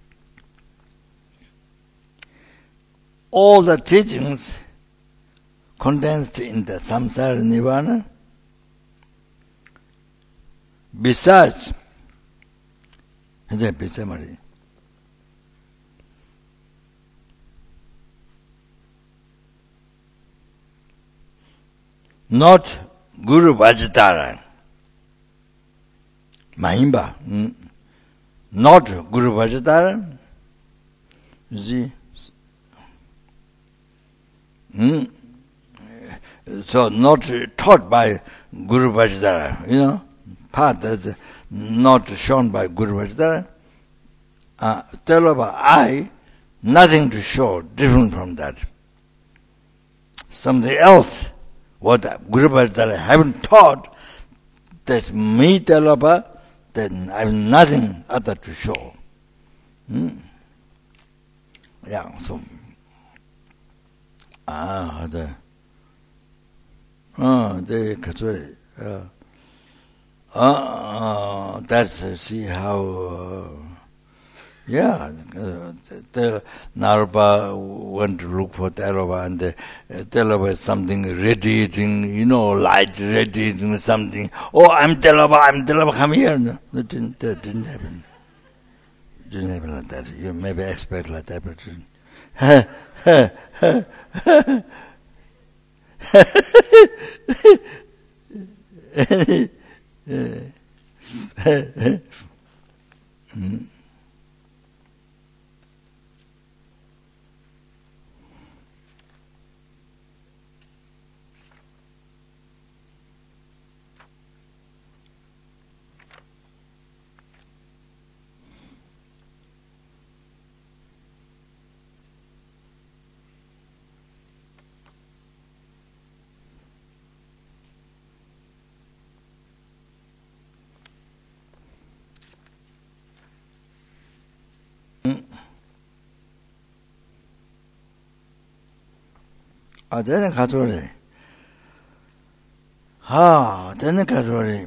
all the teachings condensed in the Samsara Nirvana, besides not Guru Vajradhara, Mahimba, not Guru Vajradhara, you see, So not taught by Guru Vajradhara, path that's not shown by Guru Vajradhara. Telapa, I, nothing to show different from that. Something else, what Guru Vajradhara haven't taught, that's me Telapa, then I have nothing other to show. Yeah, so that's see how the Narpa went to look for Telapa, and Telapa is something radiating, light radiating something. Oh, I'm Telapa, come here. No, that didn't happen. Didn't happen like that. You maybe expect like that, but then Katori. Then Katori.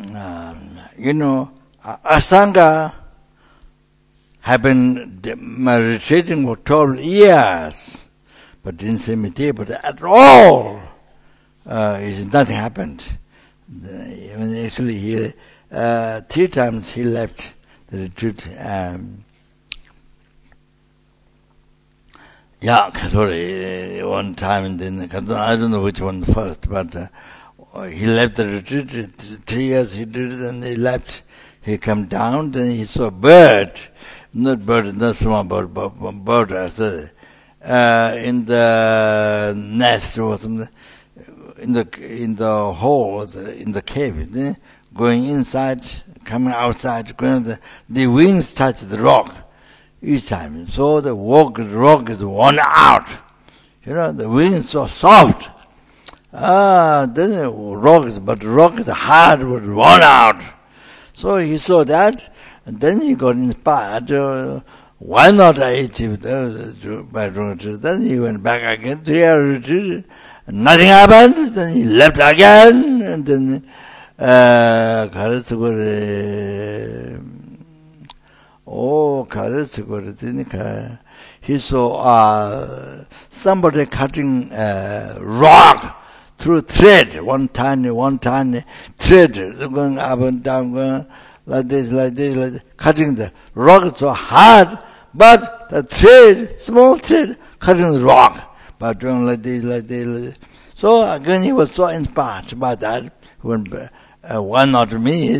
Asanga have been retreating for 12 years, but didn't say but at all. Nothing happened. Actually, he 3 times he left the retreat. Katori, one time, and then I don't know which one first, but he left the retreat. 3 years he did it, and he left. He came down, then he saw a bird, not small bird, but bird in the nest or something, in the hole, in the cave, going inside, coming outside, the wings touch the rock each time. So the rock is worn out. The wings so soft. Then the rock is hard, was worn out. So he saw that, and then he got inspired. Why not I achieve by retreat? Then he went back again to your retreat. Nothing happened. Then he left again, and then he saw somebody cutting rock through thread, one tiny thread, going up and down, going like this, cutting the rock so hard, but the thread, small thread, cutting the rock, but doing like this. So again he was so inspired by that. When why not me?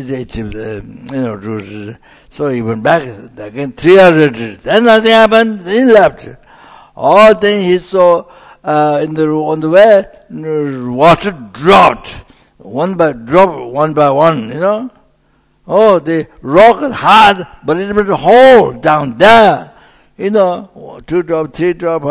So he went back again 300. Then nothing happened. Then he left. Then he saw on the way water dropped one by one. The rock is hard, but it was a hole down there. 2 drop, 3 drop,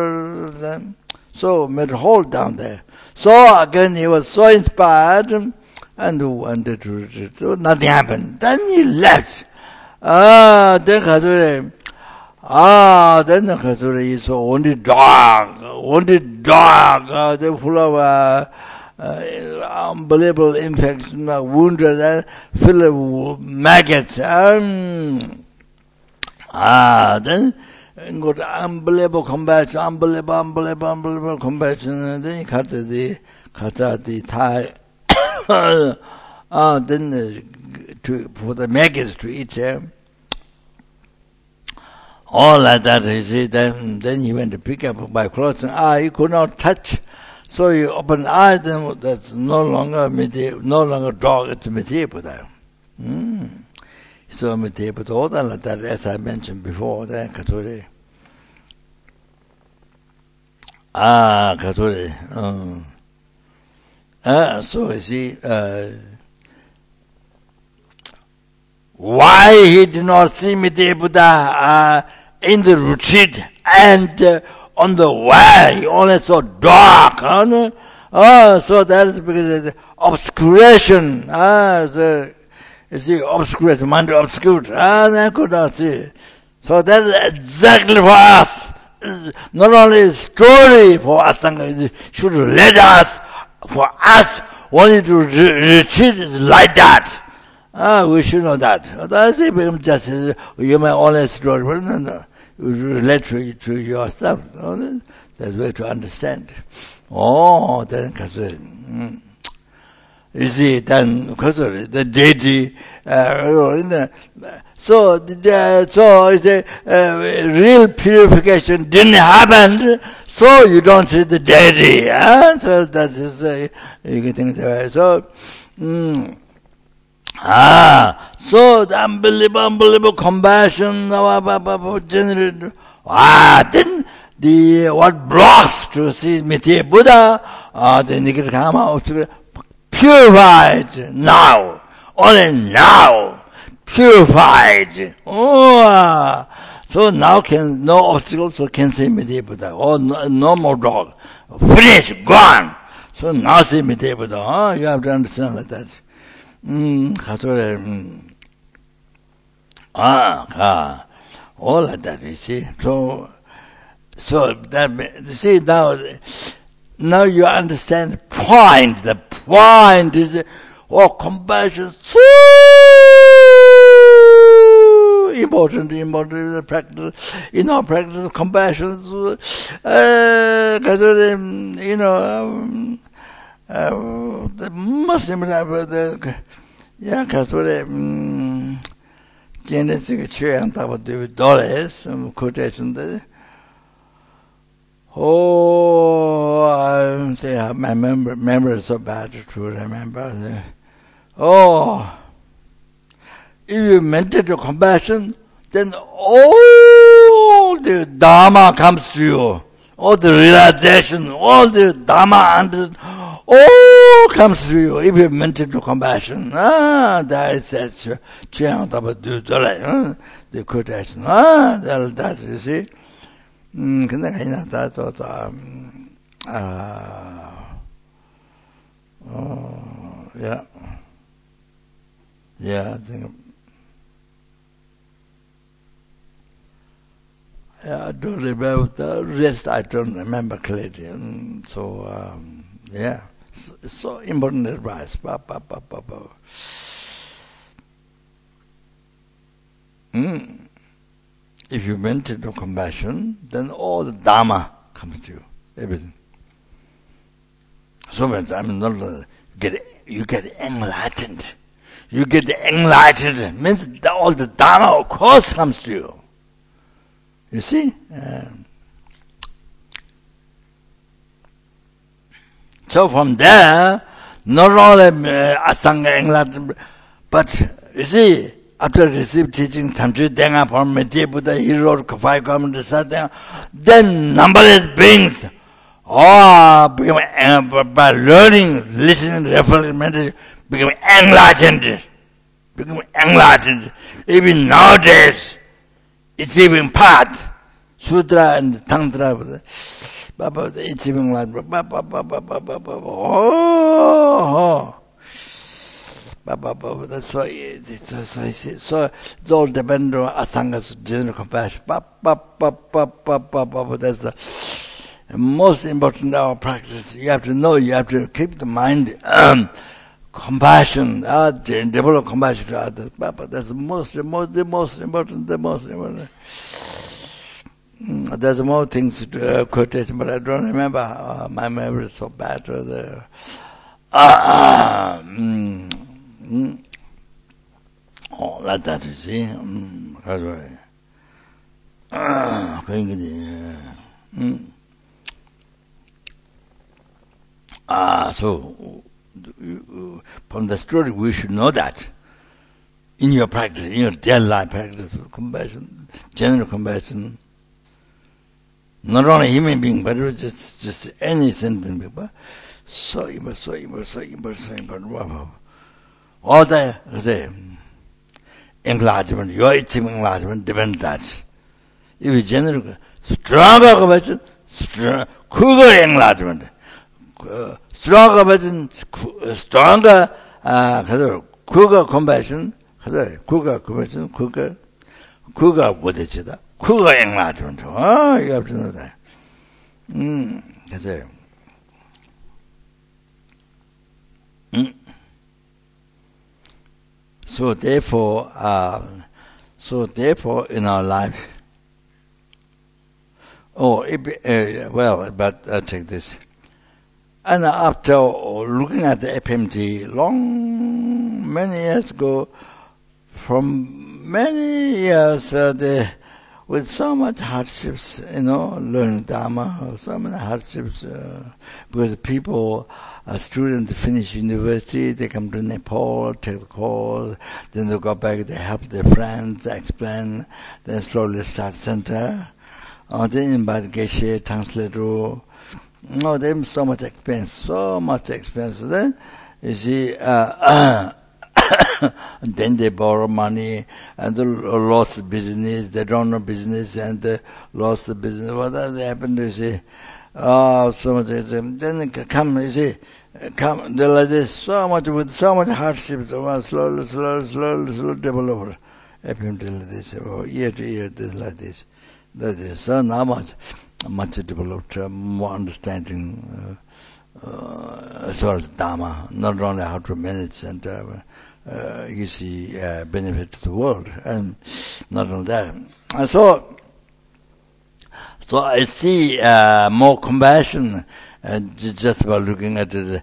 so made a hole down there. So again he was so inspired and wanted to retreat. So nothing happened. Then he left. Then Kasuri is only dog. They're full of unbelievable infection, wounded, full of maggots. Then got unbelievable compassion, unbelievable compassion. And then he cut the thigh. Then for the maggots to eat them. All like that, you see. Then he went to pick up by clothes and he could not touch. So he opened eyes, then that's no longer dog, it's Mithiputa. So Mithiputa, all that like that, as I mentioned before, then Katuri. Katuri. So you see, why he did not see Mitya Buddha in the retreat and on the way, he only saw dark. So that is because of the obscuration. You see, obscuration, mind obscured. They could not see. So that is exactly for us. Not only a story for Asanga, it should lead us, for us, only to retreat like that. We should know that. That's it, just you may only story, but no. You relate to yourself. That's way to understand. Then you see, then because the deity, so the real purification didn't happen, so you don't see the deity. So that is you can think that way. So the unbelievable compassion generated. Then what blocks to see Mitya Buddha, the negative karma, purified now, only now, purified. So now no obstacles, so can see Mitya Buddha. No more dog, finished, gone. So now see Mitya Buddha. You have to understand like that. All like that, you see. So that, you see, now you understand the point. The point is, compassion, so important in the practice. In our practice of compassion, the Muslim genetic chair on top of the dollars, quotation there. I say my memory is so bad to remember. If you meditate your compassion, then all the Dharma comes to you. All the realization, all the Dharma, all comes to you if you meditate your compassion. That is that the quotation. That you see. I think. I don't remember the rest. I don't remember clearly. It's so important advice. If you meditate on compassion, then all the Dharma comes to you, everything. So much, you get enlightened. You get enlightened means all the Dharma, of course, comes to you. You see? So from there, not only Asanga enlightened, but you see, after receiving teaching Tantra Denga from Mitya Buddha, he wrote 5 commentaries, then numberless beings, by learning, listening, reflecting, meditating, become enlightened. Even nowadays, it's even part, Sutra and Tantra, it's even like, that's why so it all depends on Asanga's general compassion. That's the most important of our practice. You have to know, you have to keep the mind compassion, develop compassion to others. That's the most important. There's more things to quotation, but I don't remember. My memory is so bad. Like that, you see. So from the story, we should know that in your practice, in your daily life practice of compassion, general compassion, not only human being, but just any sentient people. so important. All the enlargement, your achieving enlargement depends that. If you generally stronger compassion, quicker enlargement. Stronger compassion, stronger quicker compassion, quicker 부딪히다. quicker enlargement. You have to know that. That's it. So therefore, in our life, take this. And after looking at the FMT many years ago, from many years, with so much hardships, learning Dharma, so many hardships, because people, students finish university, they come to Nepal, take the course, then they go back, they help their friends, explain, then slowly start center, then invite Geshe, translator. They so much expense. Then, you see, then they borrow money and they lost business, they don't know business and they lost the business. What does happen? You see, so much. Then they come, you see, they're like this, so much hardship, slowly develop. FMT like this, year to year, this like this. That is so not much developed, more understanding as well as Dharma, not only how to manage and you see benefit to the world, and not only that. And so I see more compassion just by looking at it.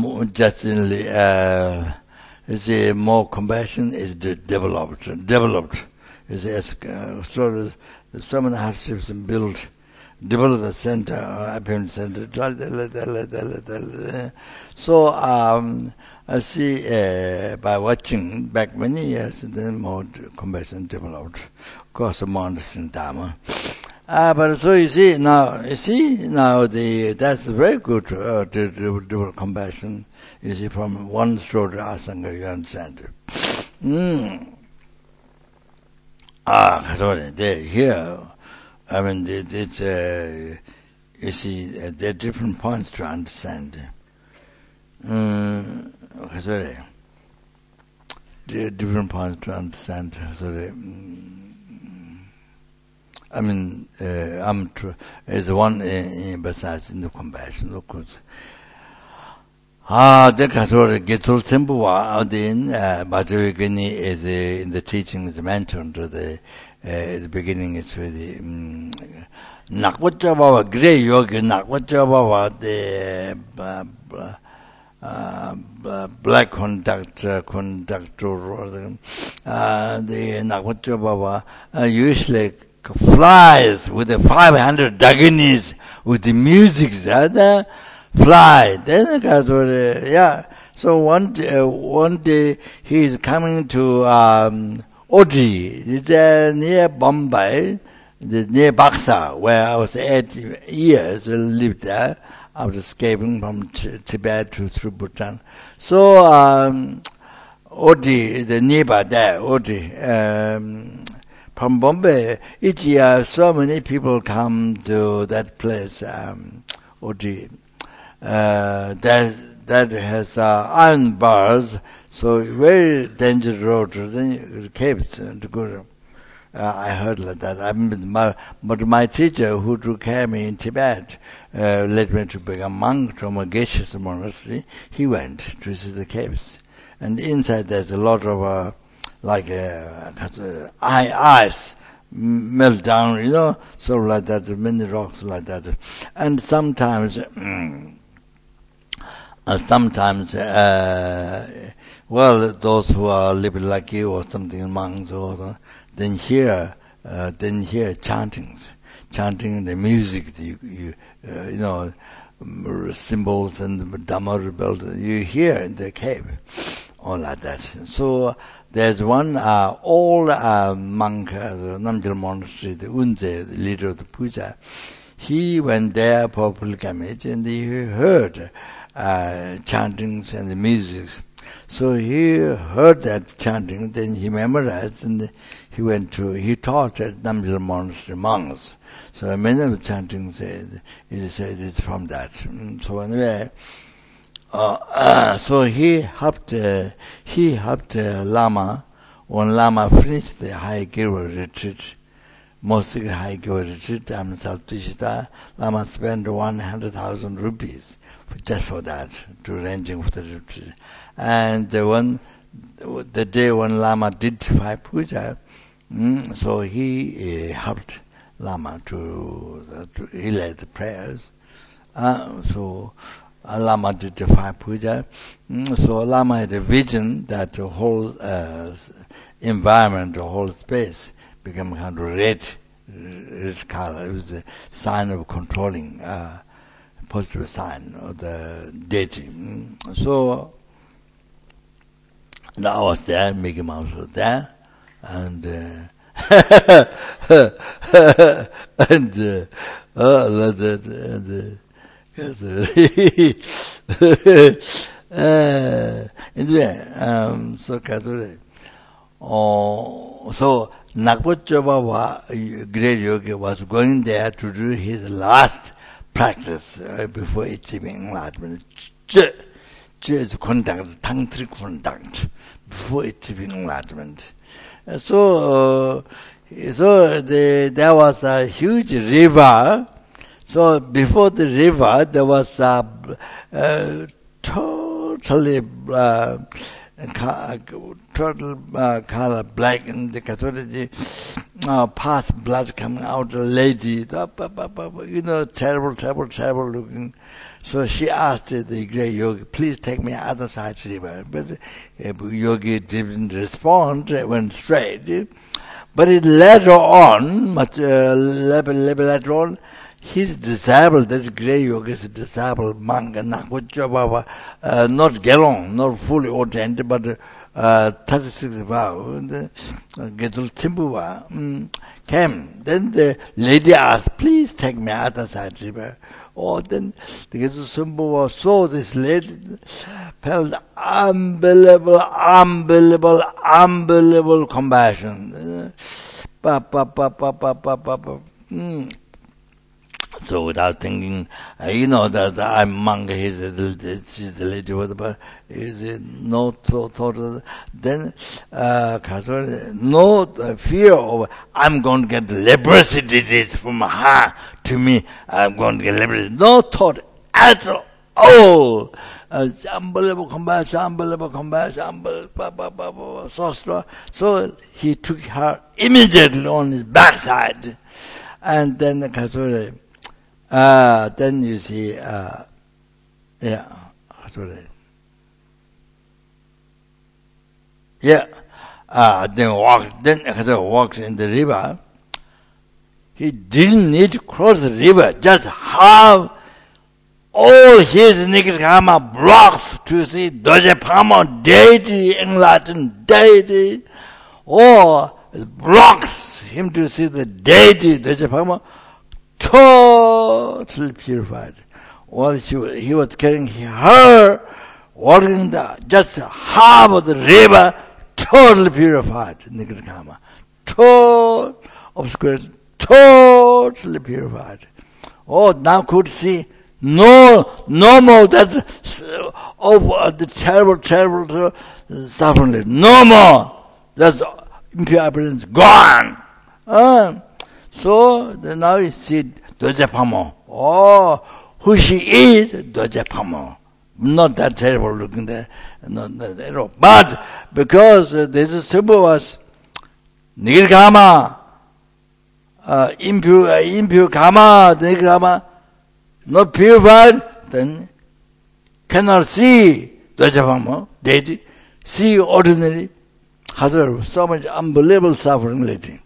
You see, more compassion is developed. You see, so many hardships and develop the center, appearance center. So I see by watching back many years, then more compassion developed. Of course, more understanding Dharma. But so you see now that's very good to develop compassion. You see, from one story to Asanga, you understand. Here. I mean, it's you see, there are different points to understand. There are different points to understand. I mean, there's one besides in the compassion, of course. The Getul Simbuwa, Bhajavigani is in the teaching is mentioned to the beginning. It's really Nakwachabawa, Grey Yogi, Nakwachabawa, the black conductor, the Nakwachabawa usually flies with the 500 Daginis with the music, fly. Then so one day he is coming to Odi, it's near Bombay, near Baksa, where I was 8 years, lived there after escaping from Tibet through Bhutan. So Odi, the nearby there, Odi, from Bombay, each year so many people come to that place, Odi. That has iron bars, so very dangerous road. Then caves to go. I heard like that. But my teacher, who took care of me in Tibet, led me to become a monk from a Geshe monastery. He went to see the caves, and inside there's a lot of ice melt down, so like that. Many rocks like that, and sometimes those who are living like you or something, monks or then hear chanting the music, symbols and Dhamma rebelled, you hear in the cave, all like that. So there's one old monk at the Namgyal monastery, the Unze, the leader of the puja. He went there for pilgrimage and he heard chantings and the music. So he heard that chanting, then he memorized, and he taught at Namgyal Monastery monks. So many of the chanting said it's from that. So anyway, so he helped Lama. When Lama finished the High Guru retreat, most secret High Guru retreat, Saltishita, Lama spent 100,000 rupees just for that, to arranging for the retreat. And the day when Lama did 5 puja, so he helped Lama to relay the prayers. So Lama did the 5 puja. So Lama had a vision that the whole environment, the whole space became kind of red color. It was a sign of controlling, positive sign of the deity. So I was there, Mickey Mouse was there, and so Nakpochaba great yogi was going there to do his last practice before achieving enlightenment. Is conduct, tantric conduct before achieving enlightenment. So there was a huge river. So before the river, there was totally color black, and the Catholic past blood coming out. The lady, terrible looking. So she asked the great yogi, please take me other side of the river. But yogi didn't respond, went straight. But later on, later on, he's disabled, that great yogi is a disabled monk, not Gelong, not fully ordained, but 36 vow, Gedul Timbuwa came. Then the lady asked, please take me other side of the river. Oh, then the Gedul Timbuwa saw this lady, felt unbelievable compassion. So without thinking, that I'm monk, she's the lady, but is no thought. Then, no fear of, I'm going to get leprosy disease from her to me, I'm going to get leprosy. No thought at all. Unbelievable compassion, so strong. So he took her immediately on his backside. And then then you see, then walks in the river. He didn't need to cross the river, just have all his Nikirkama blocks to see Dojapama deity, enlightened deity, or blocks him to see the deity, Dojapama, totally purified. While he was carrying her, walking just half of the river, totally purified, Nikirkama. Total obscurity, totally purified. Oh, now could see no more that of the terrible suffering. No more. That's impure appearance gone. So now you see Dojapamo. Oh, who she is, Dojapamo. Not that terrible looking there, not that terrible. But because this symbol was Nirgama, impure karma, Nirgama, not purified, then cannot see Dojapamo, deity, see ordinary, has so much unbelievable suffering lady.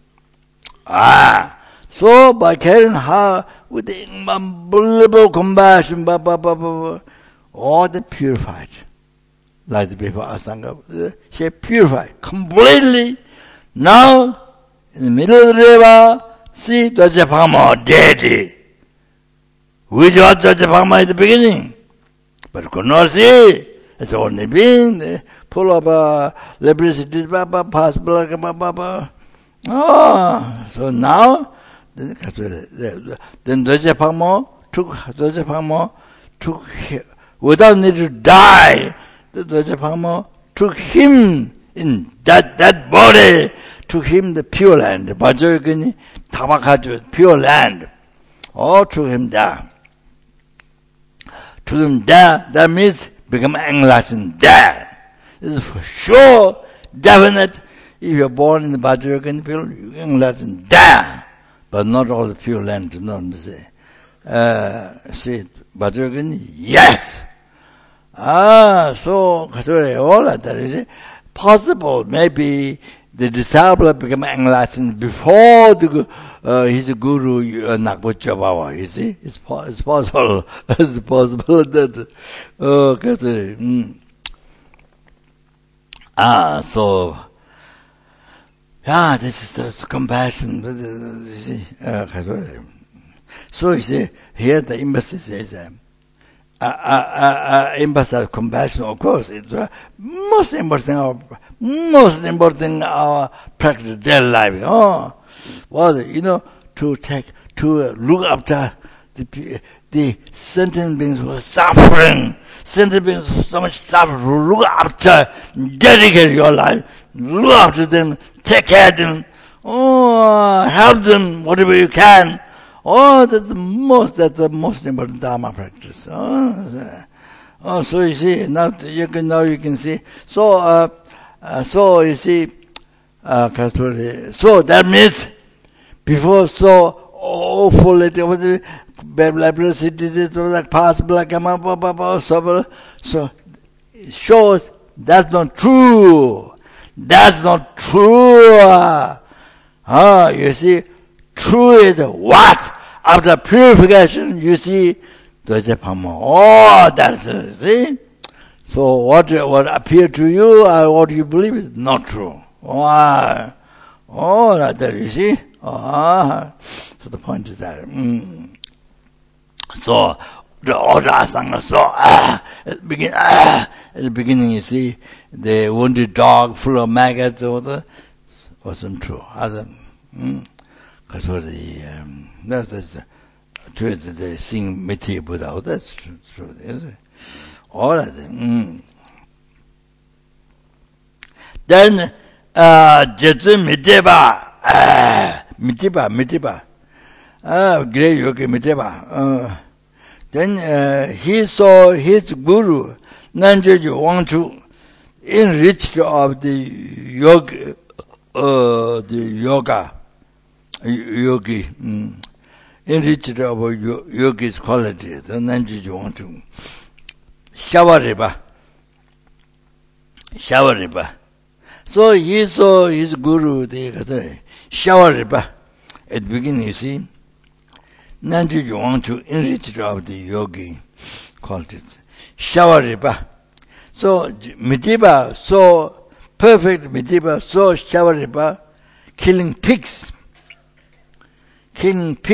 So by carrying her with the unbelievable compassion, all the purified, like the people Asanga, she purified completely. Now, in the middle of the river, see Dojapama deity. Which was Dojapama at the beginning? but could not see. It's only been full of leprosy, possible. So now, then Dojia Pangmo took without need to die. The Dojia Pangmo took him in that body, took him the Pure Land. Bajorgani Tabakaju, Pure Land. Oh, took him there. Took him there, that means become enlightened there. This is for sure, definite. If you're born in the Bajorgani field, you're enlightened there. But not all the Pure Land, not say. See, Bajorgani, yes. So, all of that is possible. Maybe the disciple become enlightened before his guru Nakpocha Baba. You see, it's possible. It's possible that. So. This is the compassion. You see, so you see, here the embassy says, embassy of compassion, of course, it's the most important our practice daily life. To look after the sentient beings who are suffering, sentient beings who so much suffer, look after, dedicate your life, look after them, take care of them, help them whatever you can. That's the most important Dharma practice. So you see, now you can see. So you see, so that means before awful leprosy disease like possible, so it shows that's not true. That's not true. You see, true is what? After purification, you see, Dojia Pangmo. That's it. See? So what appears to you, what you believe is not true. That's that, you see? So the point is that. So the order asanga. So at the beginning, you see, the wounded dog full of maggots. Wasn't true. Because that's true. They sing Miti Buddha. That's true. Is it? All of them. Then Jetsu Mitiba. Great yogi Mitiba. Then he saw his guru Nanjuju Wangchu enriched of the yogi, enriched of yogi's qualities. So Nanjuju Wangchu Shawariba. So he saw his guru, the Shawariba. At the beginning, you see, Nanjuju Wangchu enriched of the yogi qualities. Shawariba. So Mitiba, so perfect Mitiba, so Shawariba, killing pigs. Killing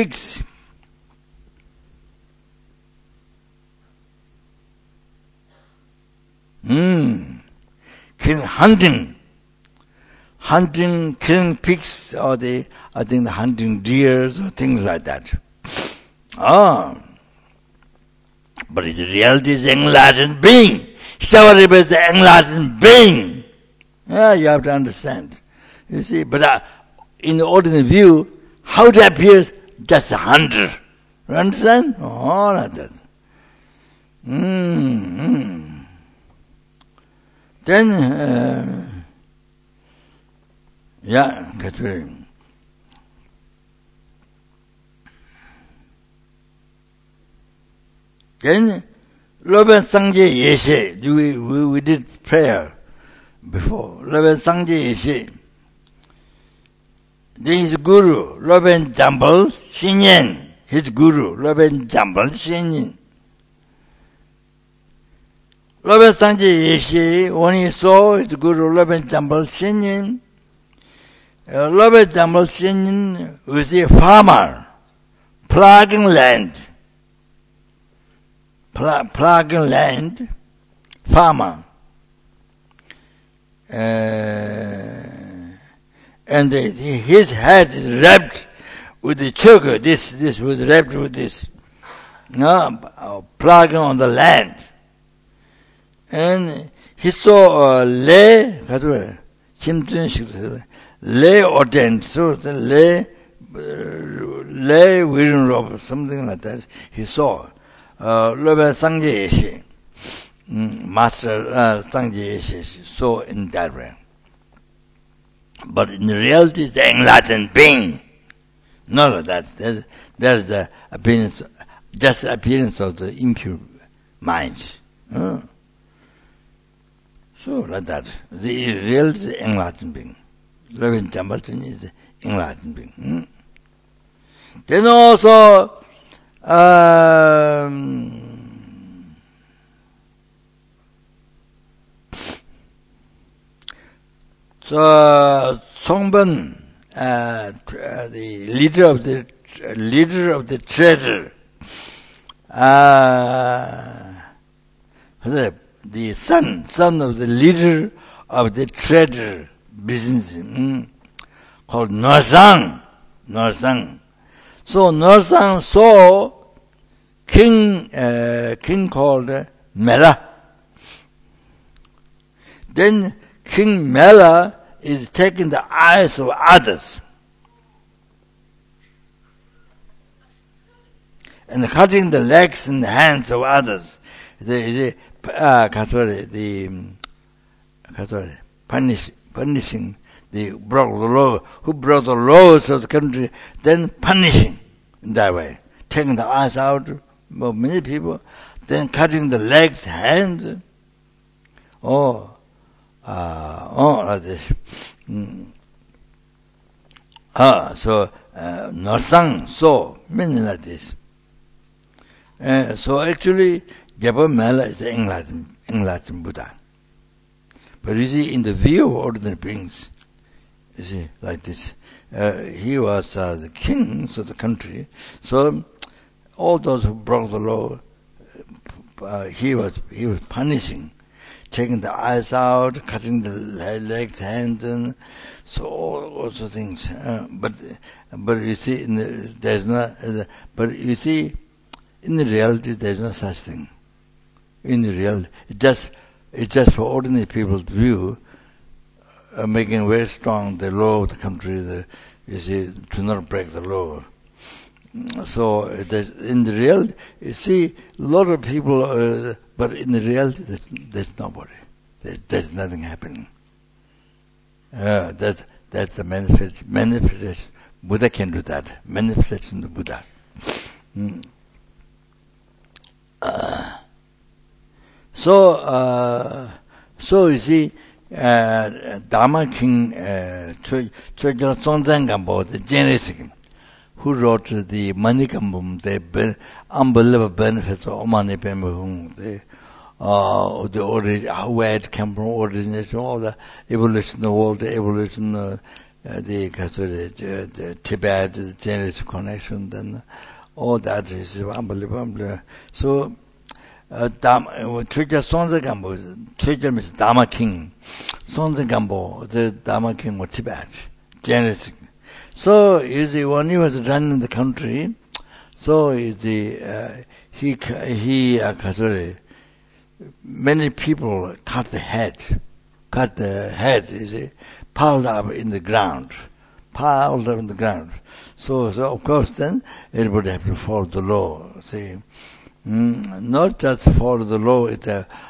hunting, killing pigs, or I think the hunting deers or things like that. But in reality is enlightened being. Shawariba is the enlightened being. You have to understand. You see, but in the ordinary view, how it appears, just a hunter. You understand? Like that. Then, Catherine. Then, Loben Sangye Yeshe, we did prayer before. Loben Sangye Yeshe. Then his guru, Loben Jambal Shinyen. His guru, Loben Jambal Shinyen. Loben Sangye Yeshe, when he saw his guru, Loben Jambal Shinyen, Loben Jambal Shinyen was a farmer, plowing land. plugging land, farmer. And his head is wrapped with the choker. This was wrapped with this. Plugging on the land. And he saw lay ordained. So the lay wearing robe, something like that. He saw. Lobe Sangye Eshe. Master Sangye Eshe saw in that way. But in reality, the enlightened being. None of that. There's the appearance, just the appearance of the impure mind. So like that. The real is the enlightened being. Loving Templeton is the enlightened being. Then also, so Songban, the leader of the treasure, the son of the leader of the treasure business, called Norsang. So Norsang saw king called Mela. Then King Mela is taking the eyes of others and cutting the legs and hands of others. Punishing the broke the law, who broke the laws of the country, then punishing in that way, taking the eyes out of many people, then cutting the legs, hands, like this. So Norsang saw many like this. So actually, Gyapa Mela is the enlightened Buddha. But you see, in the view of ordinary beings, you see, like this, he was the king of the country. So all those who broke the law, he was punishing, taking the eyes out, cutting the legs, hands, and so all sorts of things. But you see, in the reality, there's no such thing. In the reality, it's just for ordinary people's view, making very strong the law of the country. You see, to not break the law. So in the reality, you see, a lot of people, but in the reality, there's nobody. There's nothing happening. That's the manifestation. Buddha can do that. Manifestation of Buddha. So you see, Dharma King Chögyal Tsongtsang Gampo, the generous king, who wrote the Manikambum, the unbelievable benefits of Omani Pemahung, the origin, where it came from, origination, all the evolution of the world, the evolution of the Tibet, the generous connection, then all that is unbelievable. So, Chögyal Tsongtsang Gampo, Chögyal means Dharma King. Tsongtsang Gampo, the Dharma King of Tibet, generous. So, you see, when he was running the country, so you see, many people cut the head, you see, piled up in the ground. So of course then, everybody have to follow the law, see. Not just follow the law, it's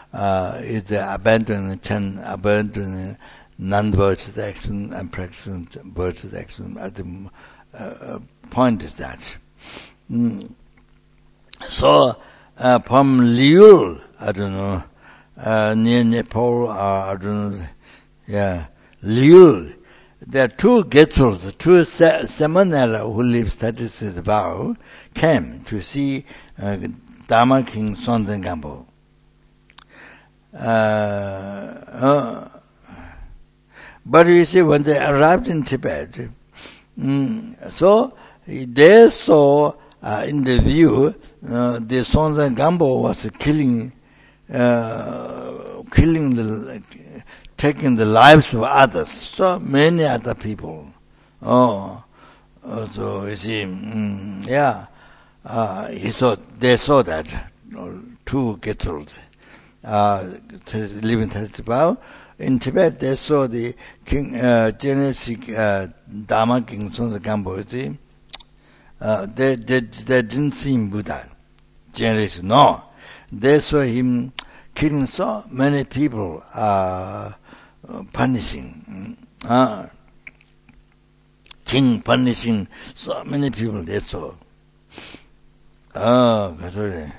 abandoning non-virtuous action and practicing virtuous action. At the point is that. So, from Liul, I don't know, near Nepal, I don't know, Liul, there are two Getsuls, two Samanera who live 36 vow, came to see Dharma King Tsongtsang Gampo. But you see, when they arrived in Tibet, so they saw in the view, the Sonsa Gampo was taking the lives of others, so many other people. So you see, they saw that two Ketuls living 35. In Tibet, they saw the king, genetic Dharma King Sonsa Gampo. You see, they didn't see him Buddha. Generation, no, they saw him killing so many people, punishing, king punishing so many people. They saw. Sorry.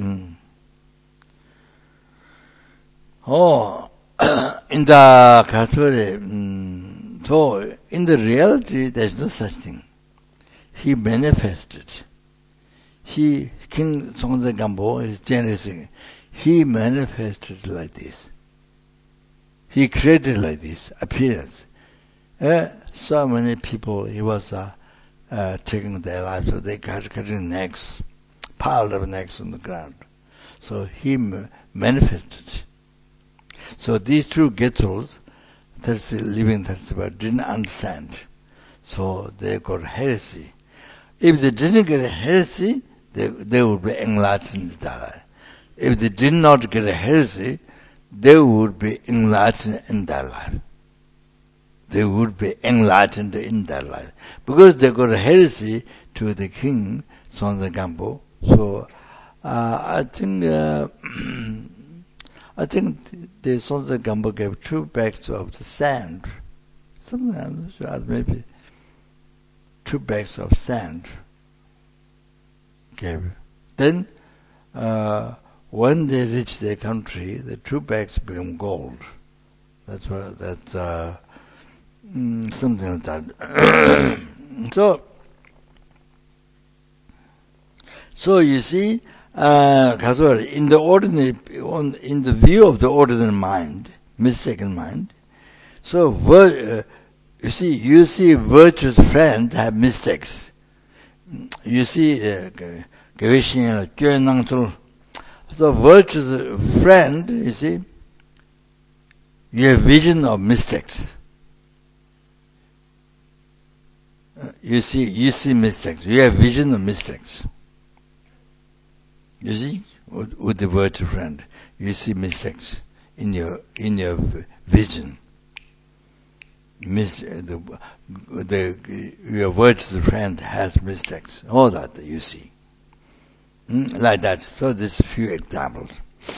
In the Kathuri, so in the reality, there's no such thing. He manifested. King Sonsa Gampo, his generation, he manifested like this. He created like this appearance. So many people, he was taking their lives, so they cutting necks, piled of necks on the ground. So he manifested. So these two Getuls, living 35, didn't understand. So they got heresy. If they didn't get a heresy, they would be enlarged in their life. If they did not get a heresy, they would be enlarged in their life. They would be enlightened in their life. Because they got a heresy to the king, Sonsa Gampo. So I think the Sonsa Gampo gave 2 bags of the sand. Something, I'm not sure, maybe 2 bags of sand gave. Then, when they reached their country, the 2 bags became gold. That's something like that. So you see, in the view of the ordinary mind, mistaken mind, so you see virtuous friends have mistakes. You see, so virtuous friend, you see, you have vision of mistakes. You see mistakes. You have vision of mistakes. You see, with the virtuous friend, you see mistakes in your vision. Your virtuous friend has mistakes. All that you see. Like that. So there's a few examples.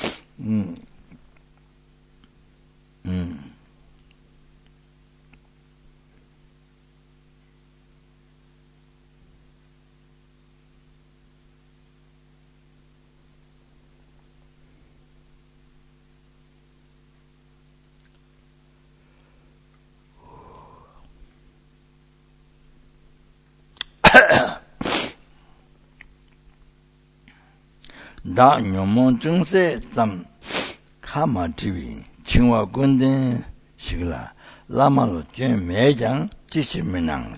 다 녀몬 증세 땀 카마티비 칭화 군대 시글라 라마로 제 매장 지시면랑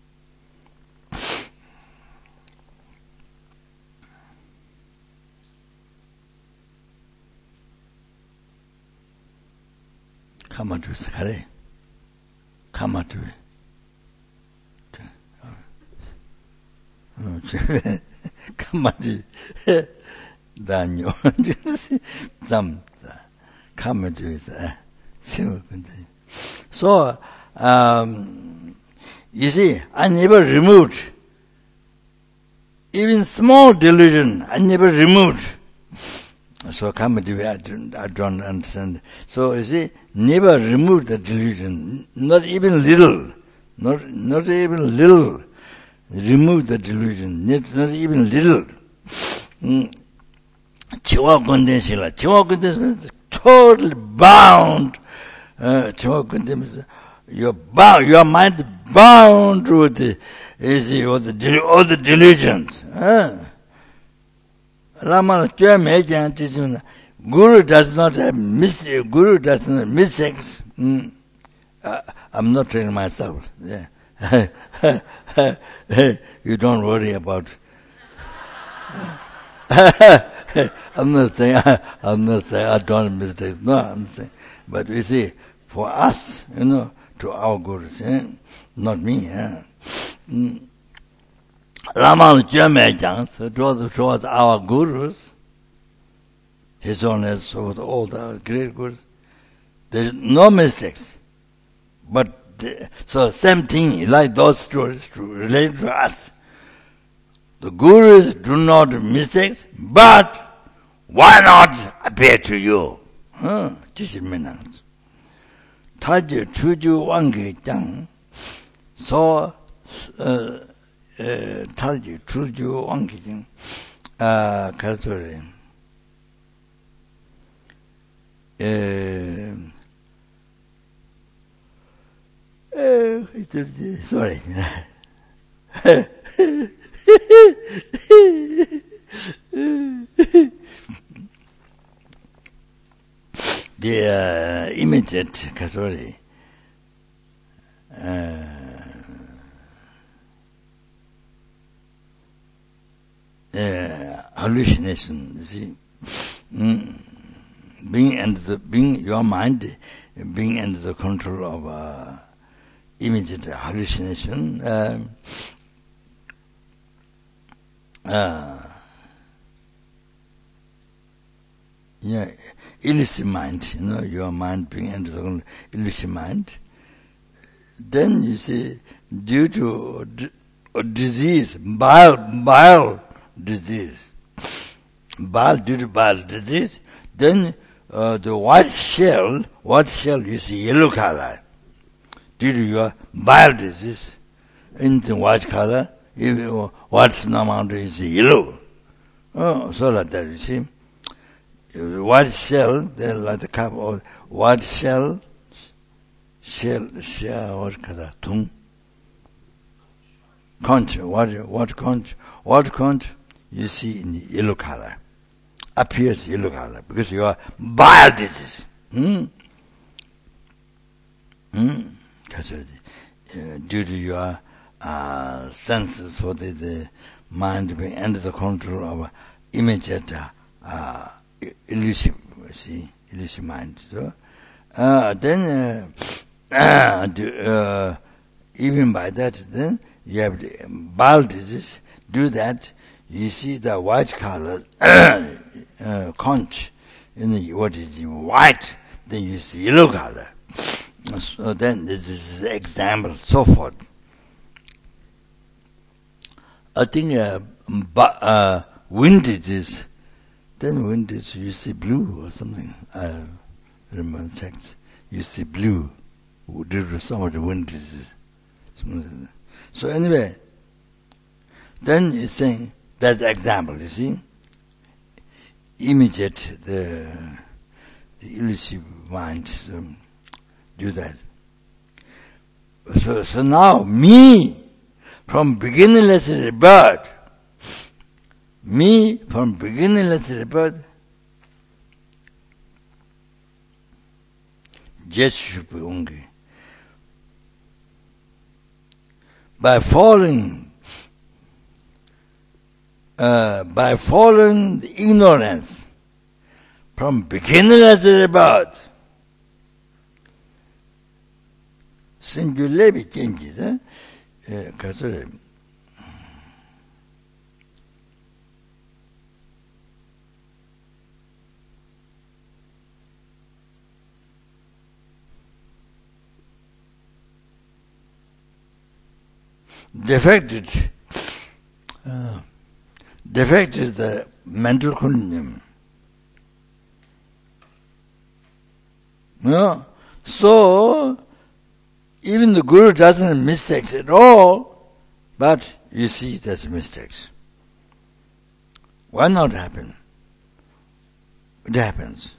카마티비 가래 카마티비 카마티 다녀 좀 카마티 so you see, I never removed even small delusion. I never removed. So kamadeva, I don't understand. So you see, never removed the delusion, not even little, not even little. Remove the delusion, not even little. Chiwa Kundensila. Chiwa Kundens means totally bound. Chiwa Kundens means your mind bound with all the delusions. Guru does not have mistakes. I'm not telling myself. Yeah. You don't worry about I'm not saying I don't mistakes. No, I'm saying, but we see, for us, to our gurus, not me. Ramanuja towards our gurus, His Holiness, all the great gurus, there's no mistakes. But so same thing, like those stories relate to us. The gurus do not mistakes, but why not appear to you? 지실면은 타지 주주 왕계장 so 타지 주주 왕계장 가서래 sorry. The immediate sorry. Hallucination, see, being your mind being under the control of immediate hallucination. Illicit mind, your mind being under the illicit mind. Then you see, due to disease, bile disease, due to bile disease, then the white shell you see yellow color. Due to your bile disease, in the white color, what's the amount is yellow. So like that, you see. White shell, then like the cup of white shell, what color? Tung. Conch, what conch you see in the yellow color. Appears yellow color, because you are bile disease. Due to your senses, for the mind being under the control of immediate illusive mind. So then even by that, then you have the bile disease. Do that, you see the white color conch, what is white, then you see yellow color. So then this is an example, so forth. I think wind disease, then wind disease, you see blue or something. I remember text. You see blue due to some of the wind disease. So anyway, then it's saying, that's example, you see. Immediate, the elusive mind, do that. So now, me, from beginningless rebirth, just only. By following the ignorance from beginningless rebirth, singularly changes. Defected is the mental condition. So even the Guru doesn't mistakes at all, but you see there's mistakes. Why not happen? It happens.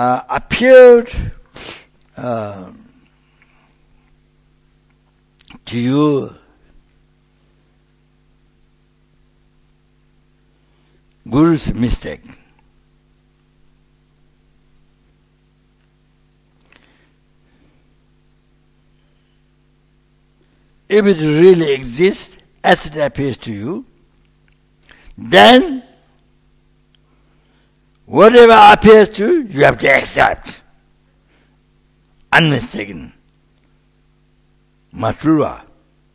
Appeared to you, Guru's mistake. If it really exists as it appears to you, then whatever appears to you, you have to accept. Unmistaken. Matrua.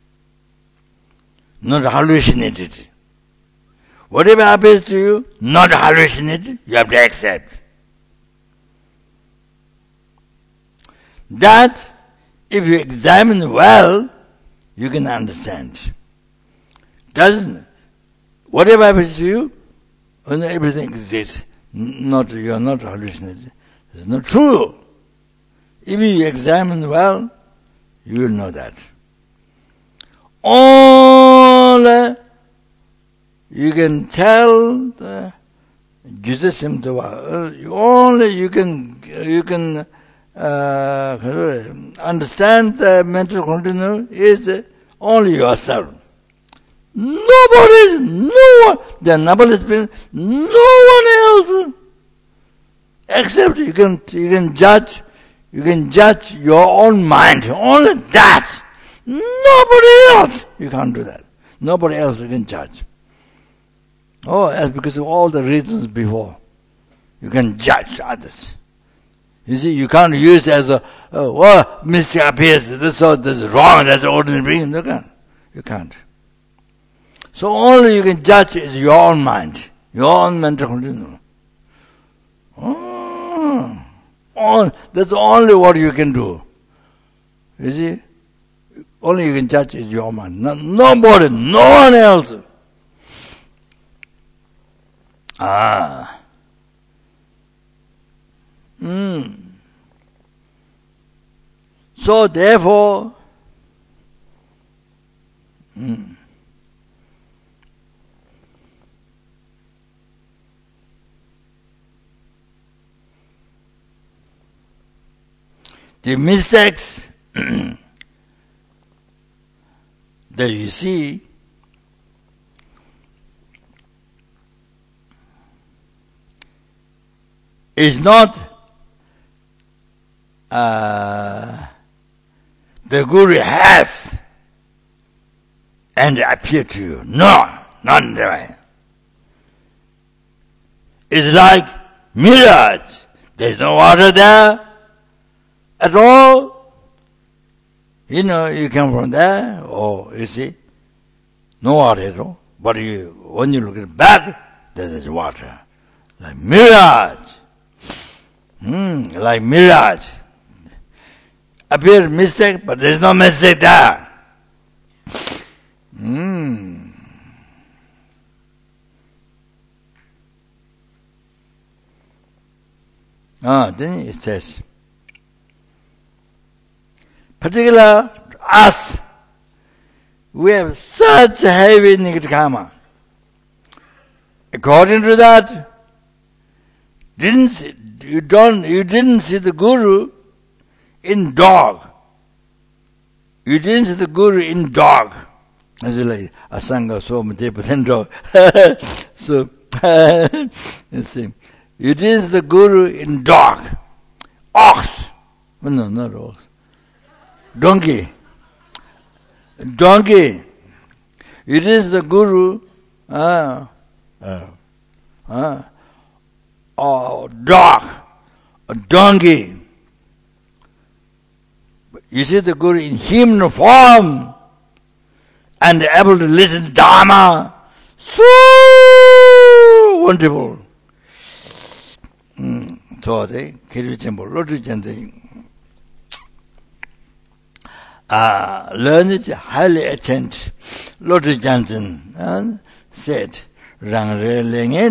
Not hallucinated. Whatever appears to you, not hallucinated, you have to accept. That, if you examine well, you can understand. Whatever happens to you, when everything exists, you are not hallucinated. It's not true. If you examine well, you will know that. Only you can tell the only you can understand the mental continuum is only yourself. Nobody, no one, the noble has been no one else. Except you can judge your own mind, only that. Nobody else, you can't do that. Nobody else you can judge. Oh, that's because of all the reasons before. You can judge others. You see, you can't use it as mistake appears, this is wrong, that's ordinary being. You can't. So only you can judge is your own mind, your own mental continuum. That's only what you can do. You see? Only you can judge is your mind. Nobody, no one else. So therefore, the mistakes that you see is not the Guru has and appear to you. No, not in that way. It's like mirage. There's no water there at all. You know, you come from there, you see, no water at all. But when you look at back, there is water. Like mirage. Like mirage. Appear mistake, but there is no mistake there. Then it says, particular us, we have such a heavy negative karma. According to that, you didn't see the Guru in dog. You didn't see the Guru in dog. As like Asanga Somatepa dog. So you see, you didn't see the Guru in dog. Ox. No, not ox. Donkey. You didn't see the Guru dog, a donkey. You see the Guru in human form and able to listen to Dharma. So wonderful. So they learned, highly attend. Lord Johnson said, Rang re lenge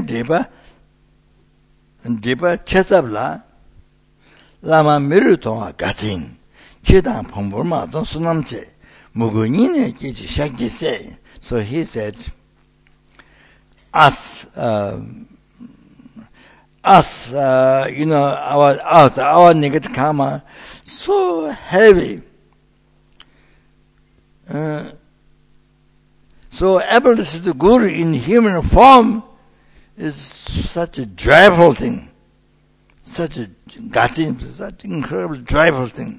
Dipa chesabla lama miru tonga gachin chidang pongburma don sunamche mugunine kichi shakji say. So he said, our negative karma so heavy. So able to see the Guru in human form is such a joyful thing. Such incredible joyful thing.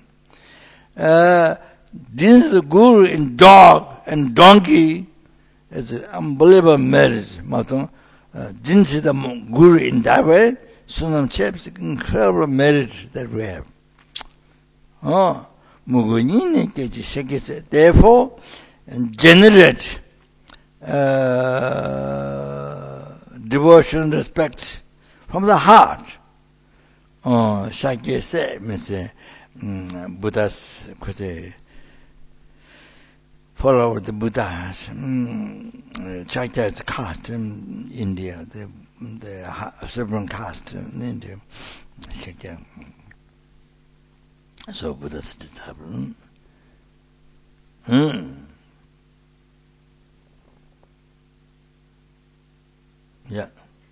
Didn't see the Guru in dog and donkey is an unbelievable marriage. Didn't see the Guru in that way. Sunam Chep's incredible marriage that we have. Therefore, generate devotion, respect from the heart. Shakya said, Buddha's follow the Buddhas. Shakya is caste in India, the supreme caste in India. Shakya. So Buddha's disciple. Yeah.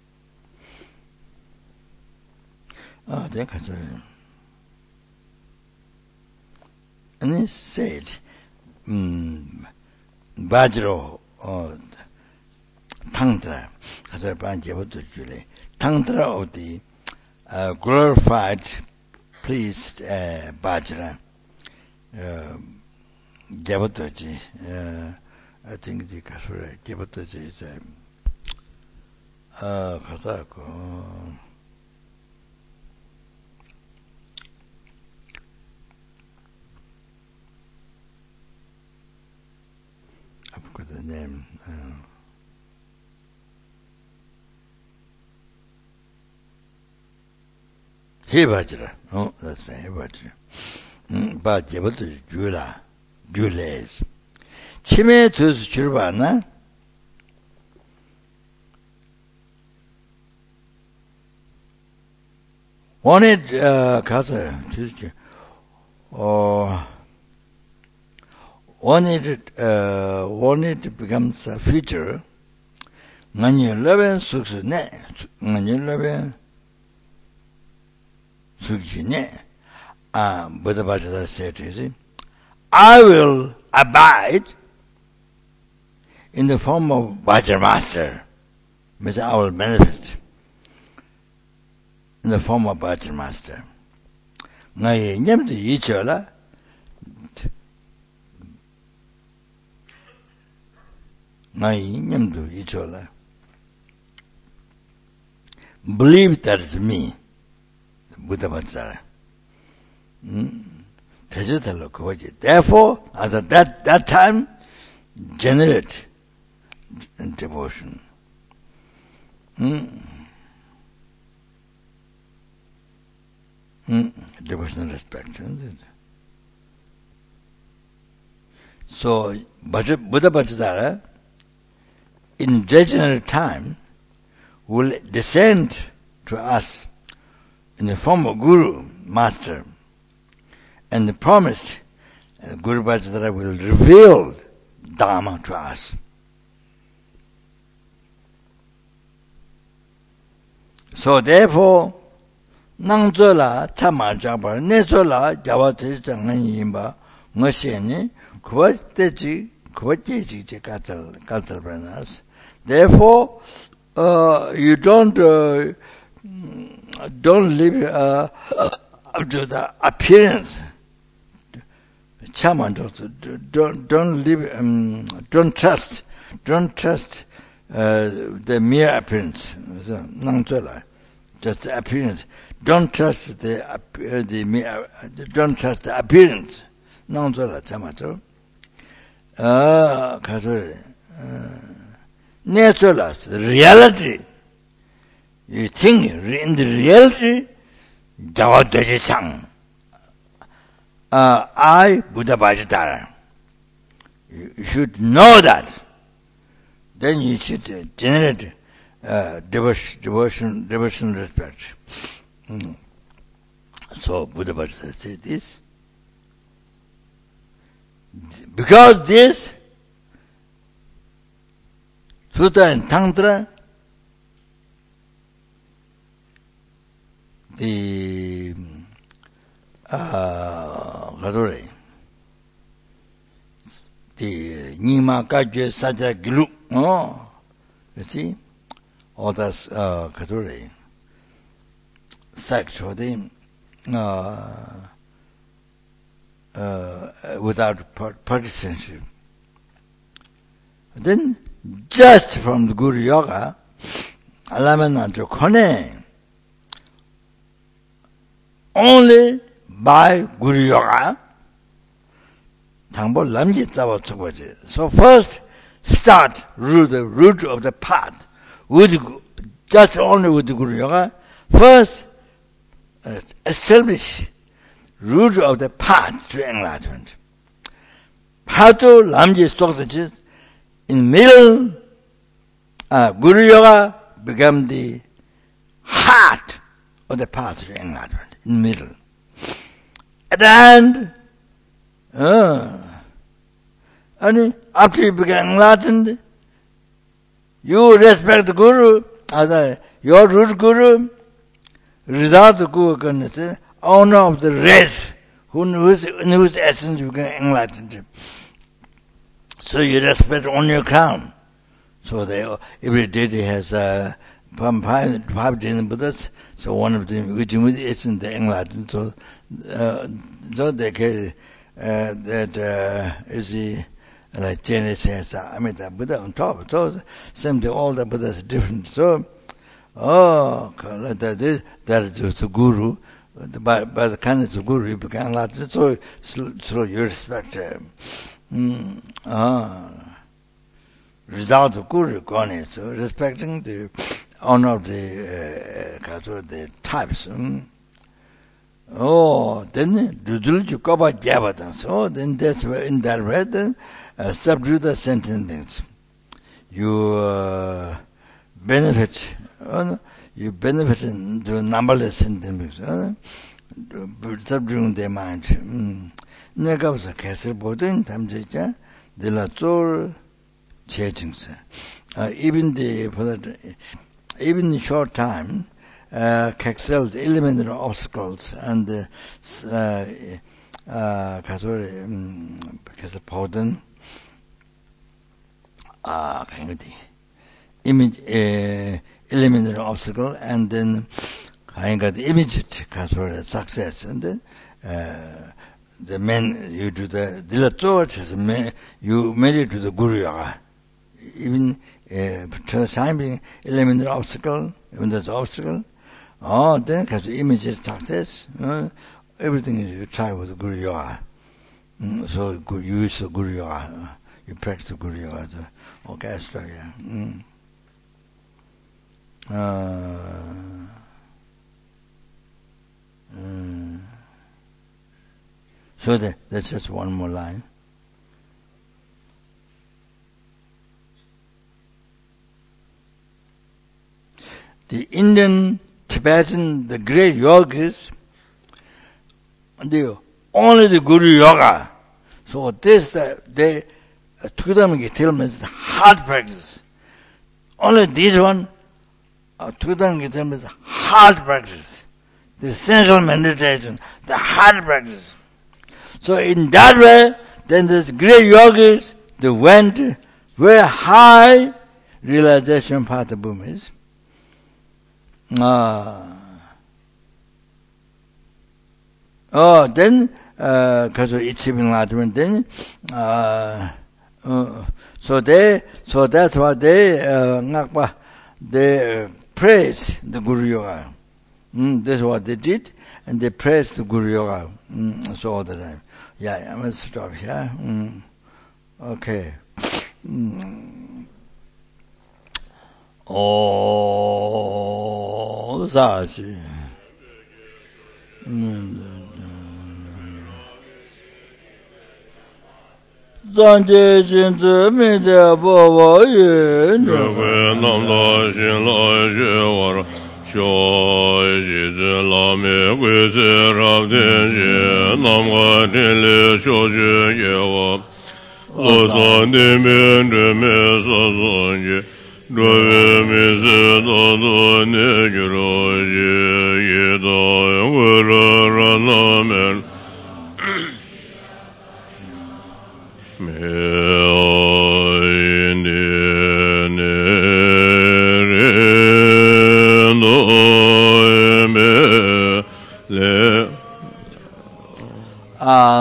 They got and he said, Vajro or Tantra, as a branch of the Tantra of the glorified priest Vajra, Jabataji. I think the Kasura Jabataji is Kazako. I forgot the name. Vajra. Oh, that's right, Vajra. But Jabataji Jules. Chime tus Churvana. Wanted wanted to become a future. Ngani love success ne. Ngani love success ne. Buddha Bhattacharya said, I will abide in the form of Vajra Master. Means I will manifest in the form of Vajra Master. Ngai nyamdu ichola. Ngai nyamdu ichola. Believe that is me, Buddha Bhattacharya. Therefore, at that time, generate devotion. Devotion and respect. So, Buddha Bhattacharya, in regenerative time, will descend to us in the form of Guru, Master, and the promised Guru Bhattacharya will reveal Dharma to us. So therefore, Nangzola, Tamajabar, Nezola, Javati Janganimba, Moseni, Kuateji, Katalbranas. Therefore, you don't live up to the appearance. Chaman, don't live, don't trust the mere appearance. Nangzola, just the appearance. Don't trust don't trust the appearance. Nangzola, Chamato. Natural, the reality. You think in the reality, Javadeji Sang. I, Buddha Bhattacharya. You should know that. Then you should generate devotion, respect. So Buddha Bhattacharya said this. Because this Sutta and Tantra, the the Nima Kajwe Saja Gilu. Oh, you see? All that's Katuri. Sex for them without partisanship. Then, just from the Guru Yoga, Alamana to Kone, only by Guru Yoga, Tangbo Lamji Tawa Tsubaji. So first, start the root of the path, just only with the Guru Yoga. First, establish root of the path to enlightenment. Patu Lamji Stoktaji, in middle, Guru Yoga become the heart of the path to enlightenment, in middle. At the end, and after you become enlightened, you respect the Guru as your root Guru, result the Guru, owner of the rest, in whose essence you become enlightened. So you respect on your crown. So every deity has five Jain Buddhas. So one of them, which is in the enlightened. So they carry that is the like Jain says, Amita Buddha on top. So same thing, all the Buddhas are different. So that is the Guru. By the kindness of Guru, you become enlightened. So you respect him. Without the Guru gone, so respecting the honor of the types. Then Dudul Koba Jabatan. So then that's where in that way then subdue the sentences. You benefit. You benefit in the numberless sentences. Subduing their mind. 내가 was a castle boarding, Tamjeja, de la Tour, Chechings. Even in short time, excelled elementary obstacles and castle pardon, image elementary obstacle, and then I got the immediate success, and then the men you do the dilator, you made it to the Guru Yoga. Even time being elementary obstacle, even that's obstacle, then because the immediate success, everything is you try with the Guru Yoga. So you use the Guru Yoga, you practice the Guru Yoga, the orchestra, So that's just one more line. The Indian, Tibetan, the great yogis, only the Guru Yoga. So this, they Tukadam Gitilma is hard practice. Only this one, Tukadam Gitilma is hard practice. The essential meditation, the hard practice. So in that way, then this great yogis, they went very high realization path of Burma is. Then, because of achieving enlightenment, then, so that's why they praise the Guru Yoga. That's what they did, and they praised the Guru Yoga. So all the time. Yeah, I'm going to stop here. Okay. Sachi. Zanje Shinzi Mide Baba Yin.
Nam La Shin La Shi War. Shoi Shizi Lame Gui Se Rab Ten Shi Nam Ga Ten Le Shou Shi Ye Wa Lo San Ten Men Tre Me Sa San Ye Dwa Ve Me Se Da Da Ne Ki Ra Shi Ye Da Gu Ra Ra Na Men Me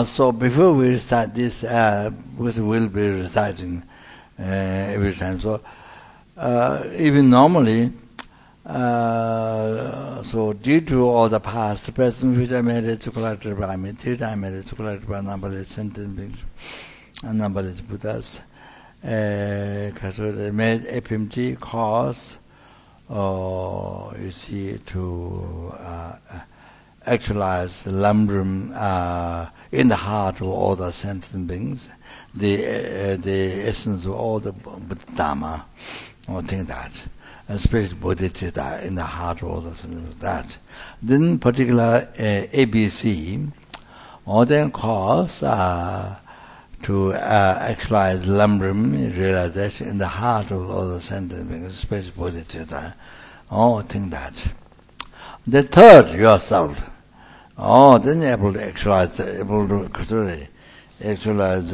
So before we recite this, because we'll be reciting every time. So even normally, so due to all the past, present, future, marriage, collected by me, 3 times marriage, collected by numberless sentient beings and numberless Buddhas, made FMG cause, you see, to actualize the Lambrim in the heart of all the sentient beings, the essence of all the Dhamma, or think that, especially Bodhicitta in the heart of all the sentient beings, that. Then particular ABC, or then cause to actualize Lambrim realization in the heart of all the sentient beings, especially Bodhicitta, or think that. The third, yourself. Then you're able to actualize, able to actualize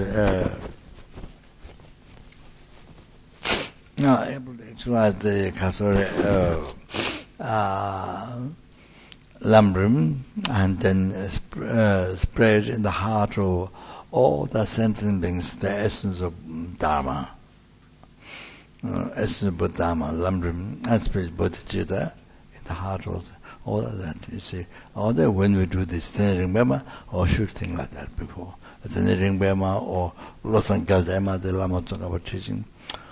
the Lambrim, and then spread in the heart of all the sentient beings the essence of Dharma, essence of Dharma, Lambrim, and spread Bodhicitta in the heart of all of that, you see. All that when we do this, remember, or should think like that before. Then or Losan Galdema, the Lama talk about teaching.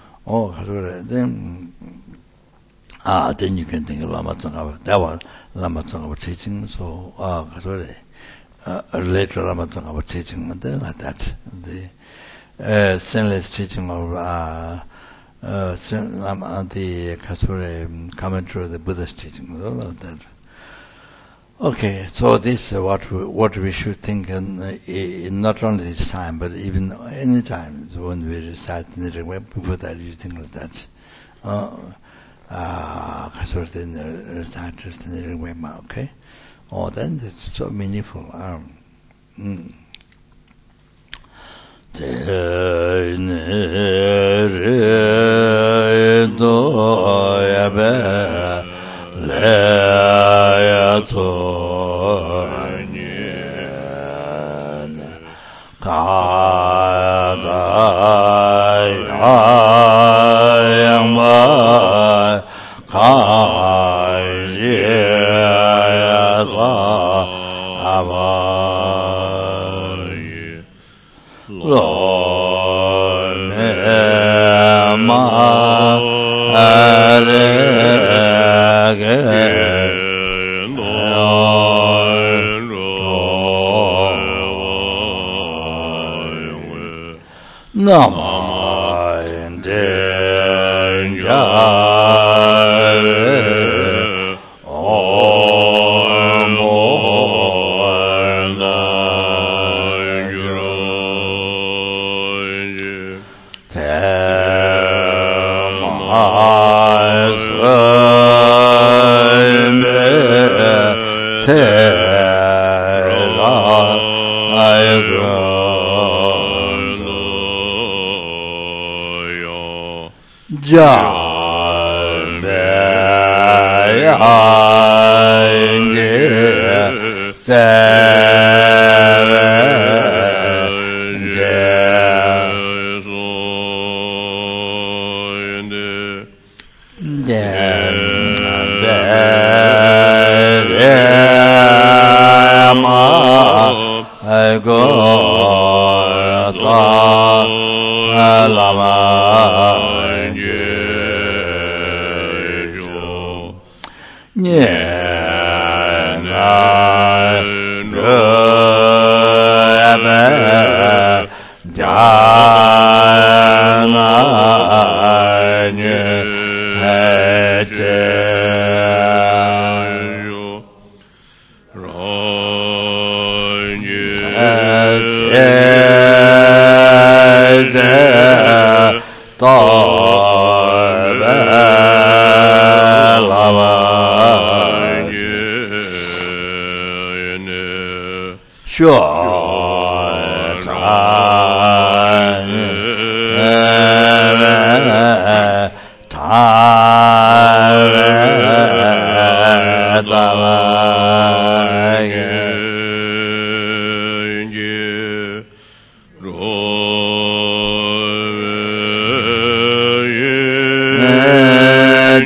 Then you can think of Lama talk about that one, Lama talk about teaching. So later Lama talk about teaching, and then like that. The stainless teaching of the Kasure commentary of the Buddha's teaching, all of that. Okay, so this is what we should think, in not only this time, but even any time when we recite in the Ringway, before that you think like that. Kasure in the reciters in the Ringway, okay? Then it's so meaningful.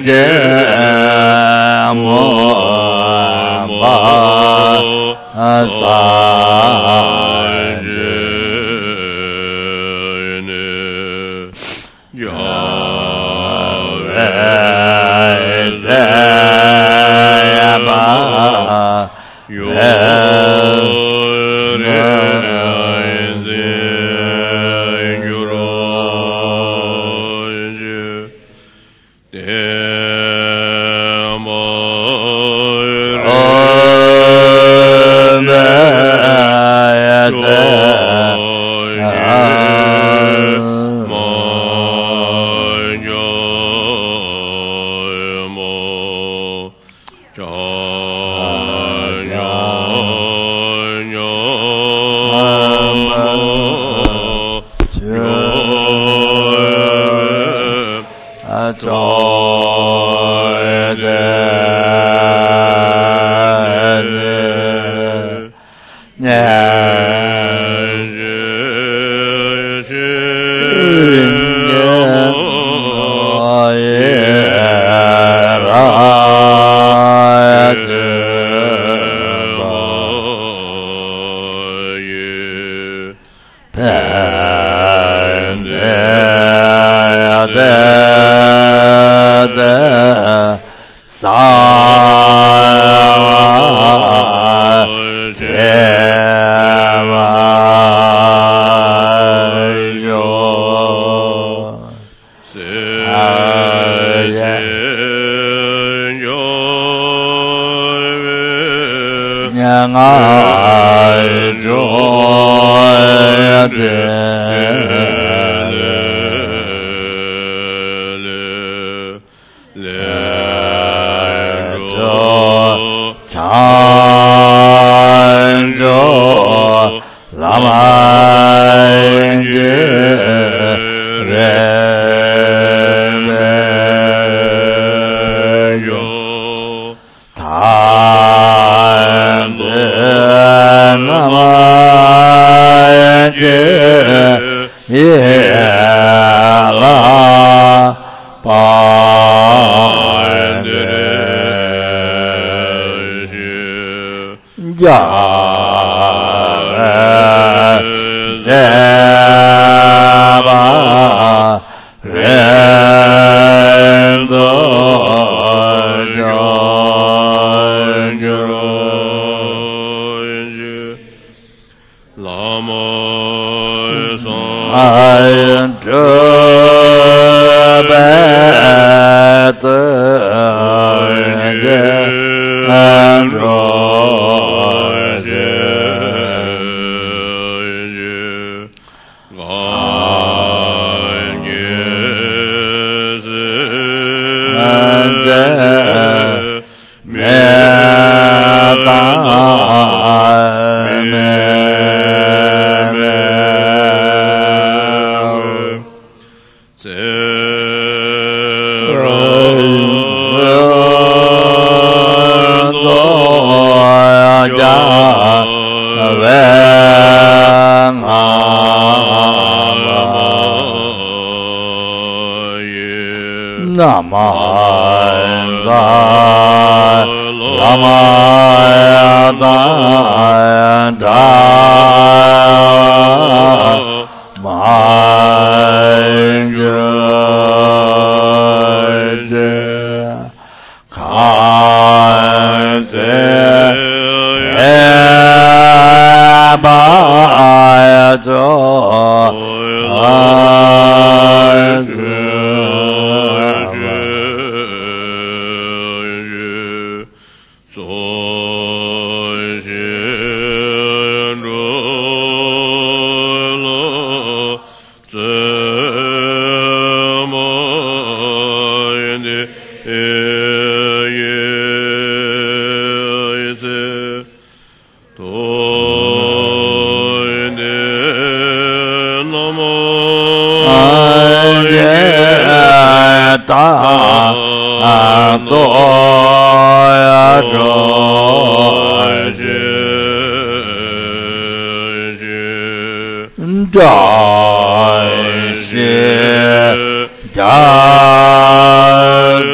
자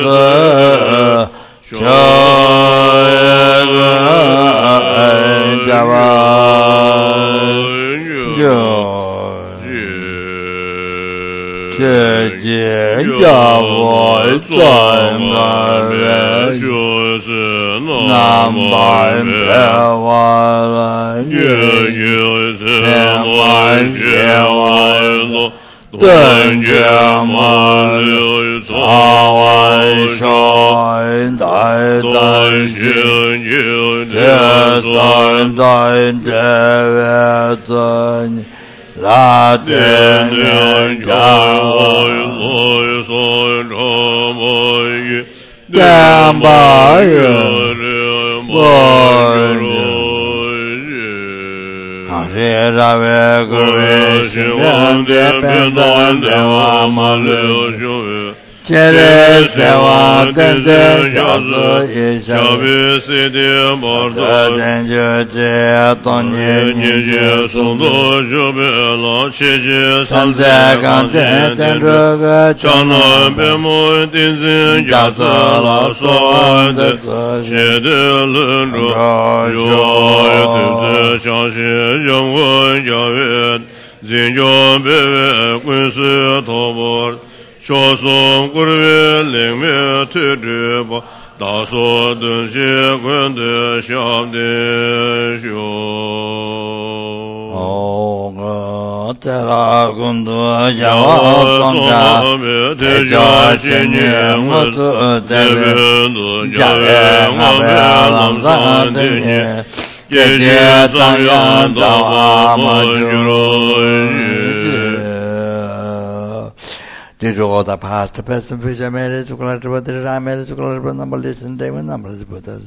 Did all the past, the present, future, marriage, collateral, I marriage, collateral, numberless, and they were numberless Buddhas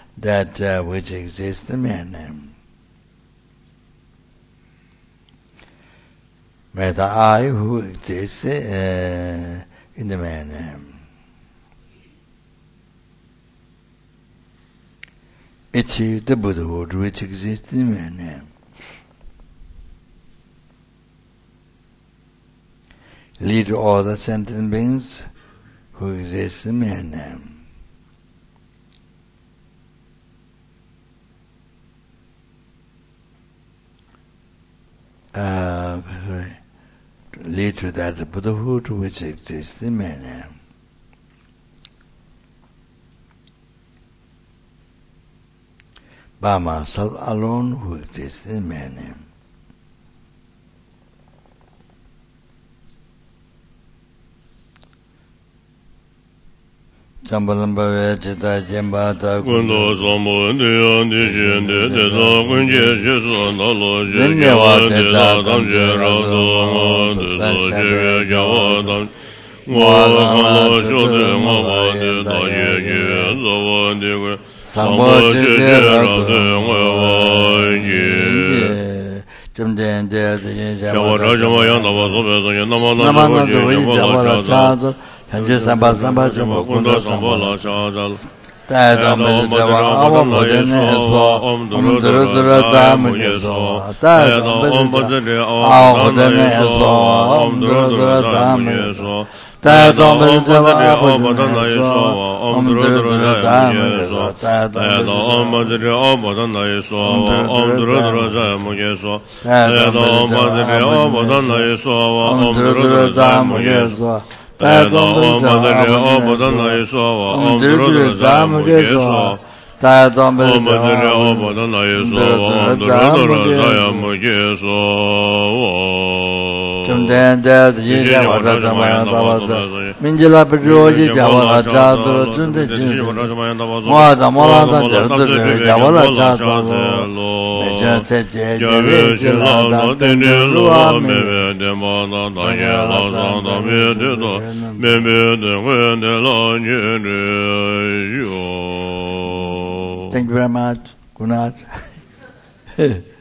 that which exist in man. May the I who exists in the man achieve the Buddhahood which exists in man. Lead all the sentient beings who exist in man. Lead to that Buddhahood which exists in man. By myself alone who exists in man. Jambalamba Chita Jambata
Kundo Sambo Ndi Shinde Teta Kunje Shiso Nalo Jawa Teta Tamje Rado Teta Shire Jawa Tam Wala Kala Shote Maba Teta Yeke Zawa Ndikwe Sambo Chije Rado Mwaye
Jumden Dede
Jawa Rajama Yandava Sobe Zanye
Namana Zuhi Jawa Chazo 현재 삼바 좀 군도 삼바라 차잘 다도 메자와 아무데네서 엄드르드르다 무예서 다도 메자와 아무데네서 엄드르드르다 무예서 다도 메자와 아무데네서 엄드르드르다 무예서 다도 메자와 아무데네서 엄드르드르다 무예서 다도 메자와 아무데네서 엄드르드르다 무예서 다도 madre obodan Yeshua omduru zamu Yeshua 다도 madre obodan Yeshua omduru zamu Yeshua 좀된데 이제 와서 와서 민질라 비로지 자와 자도 준데 와다 몰아다 저도 자와라 자도 제제 제제라 데르로 아메
데마나 나야라 산다메데도 메메데 wen데라 녜네 요
Thank you very much. Good night.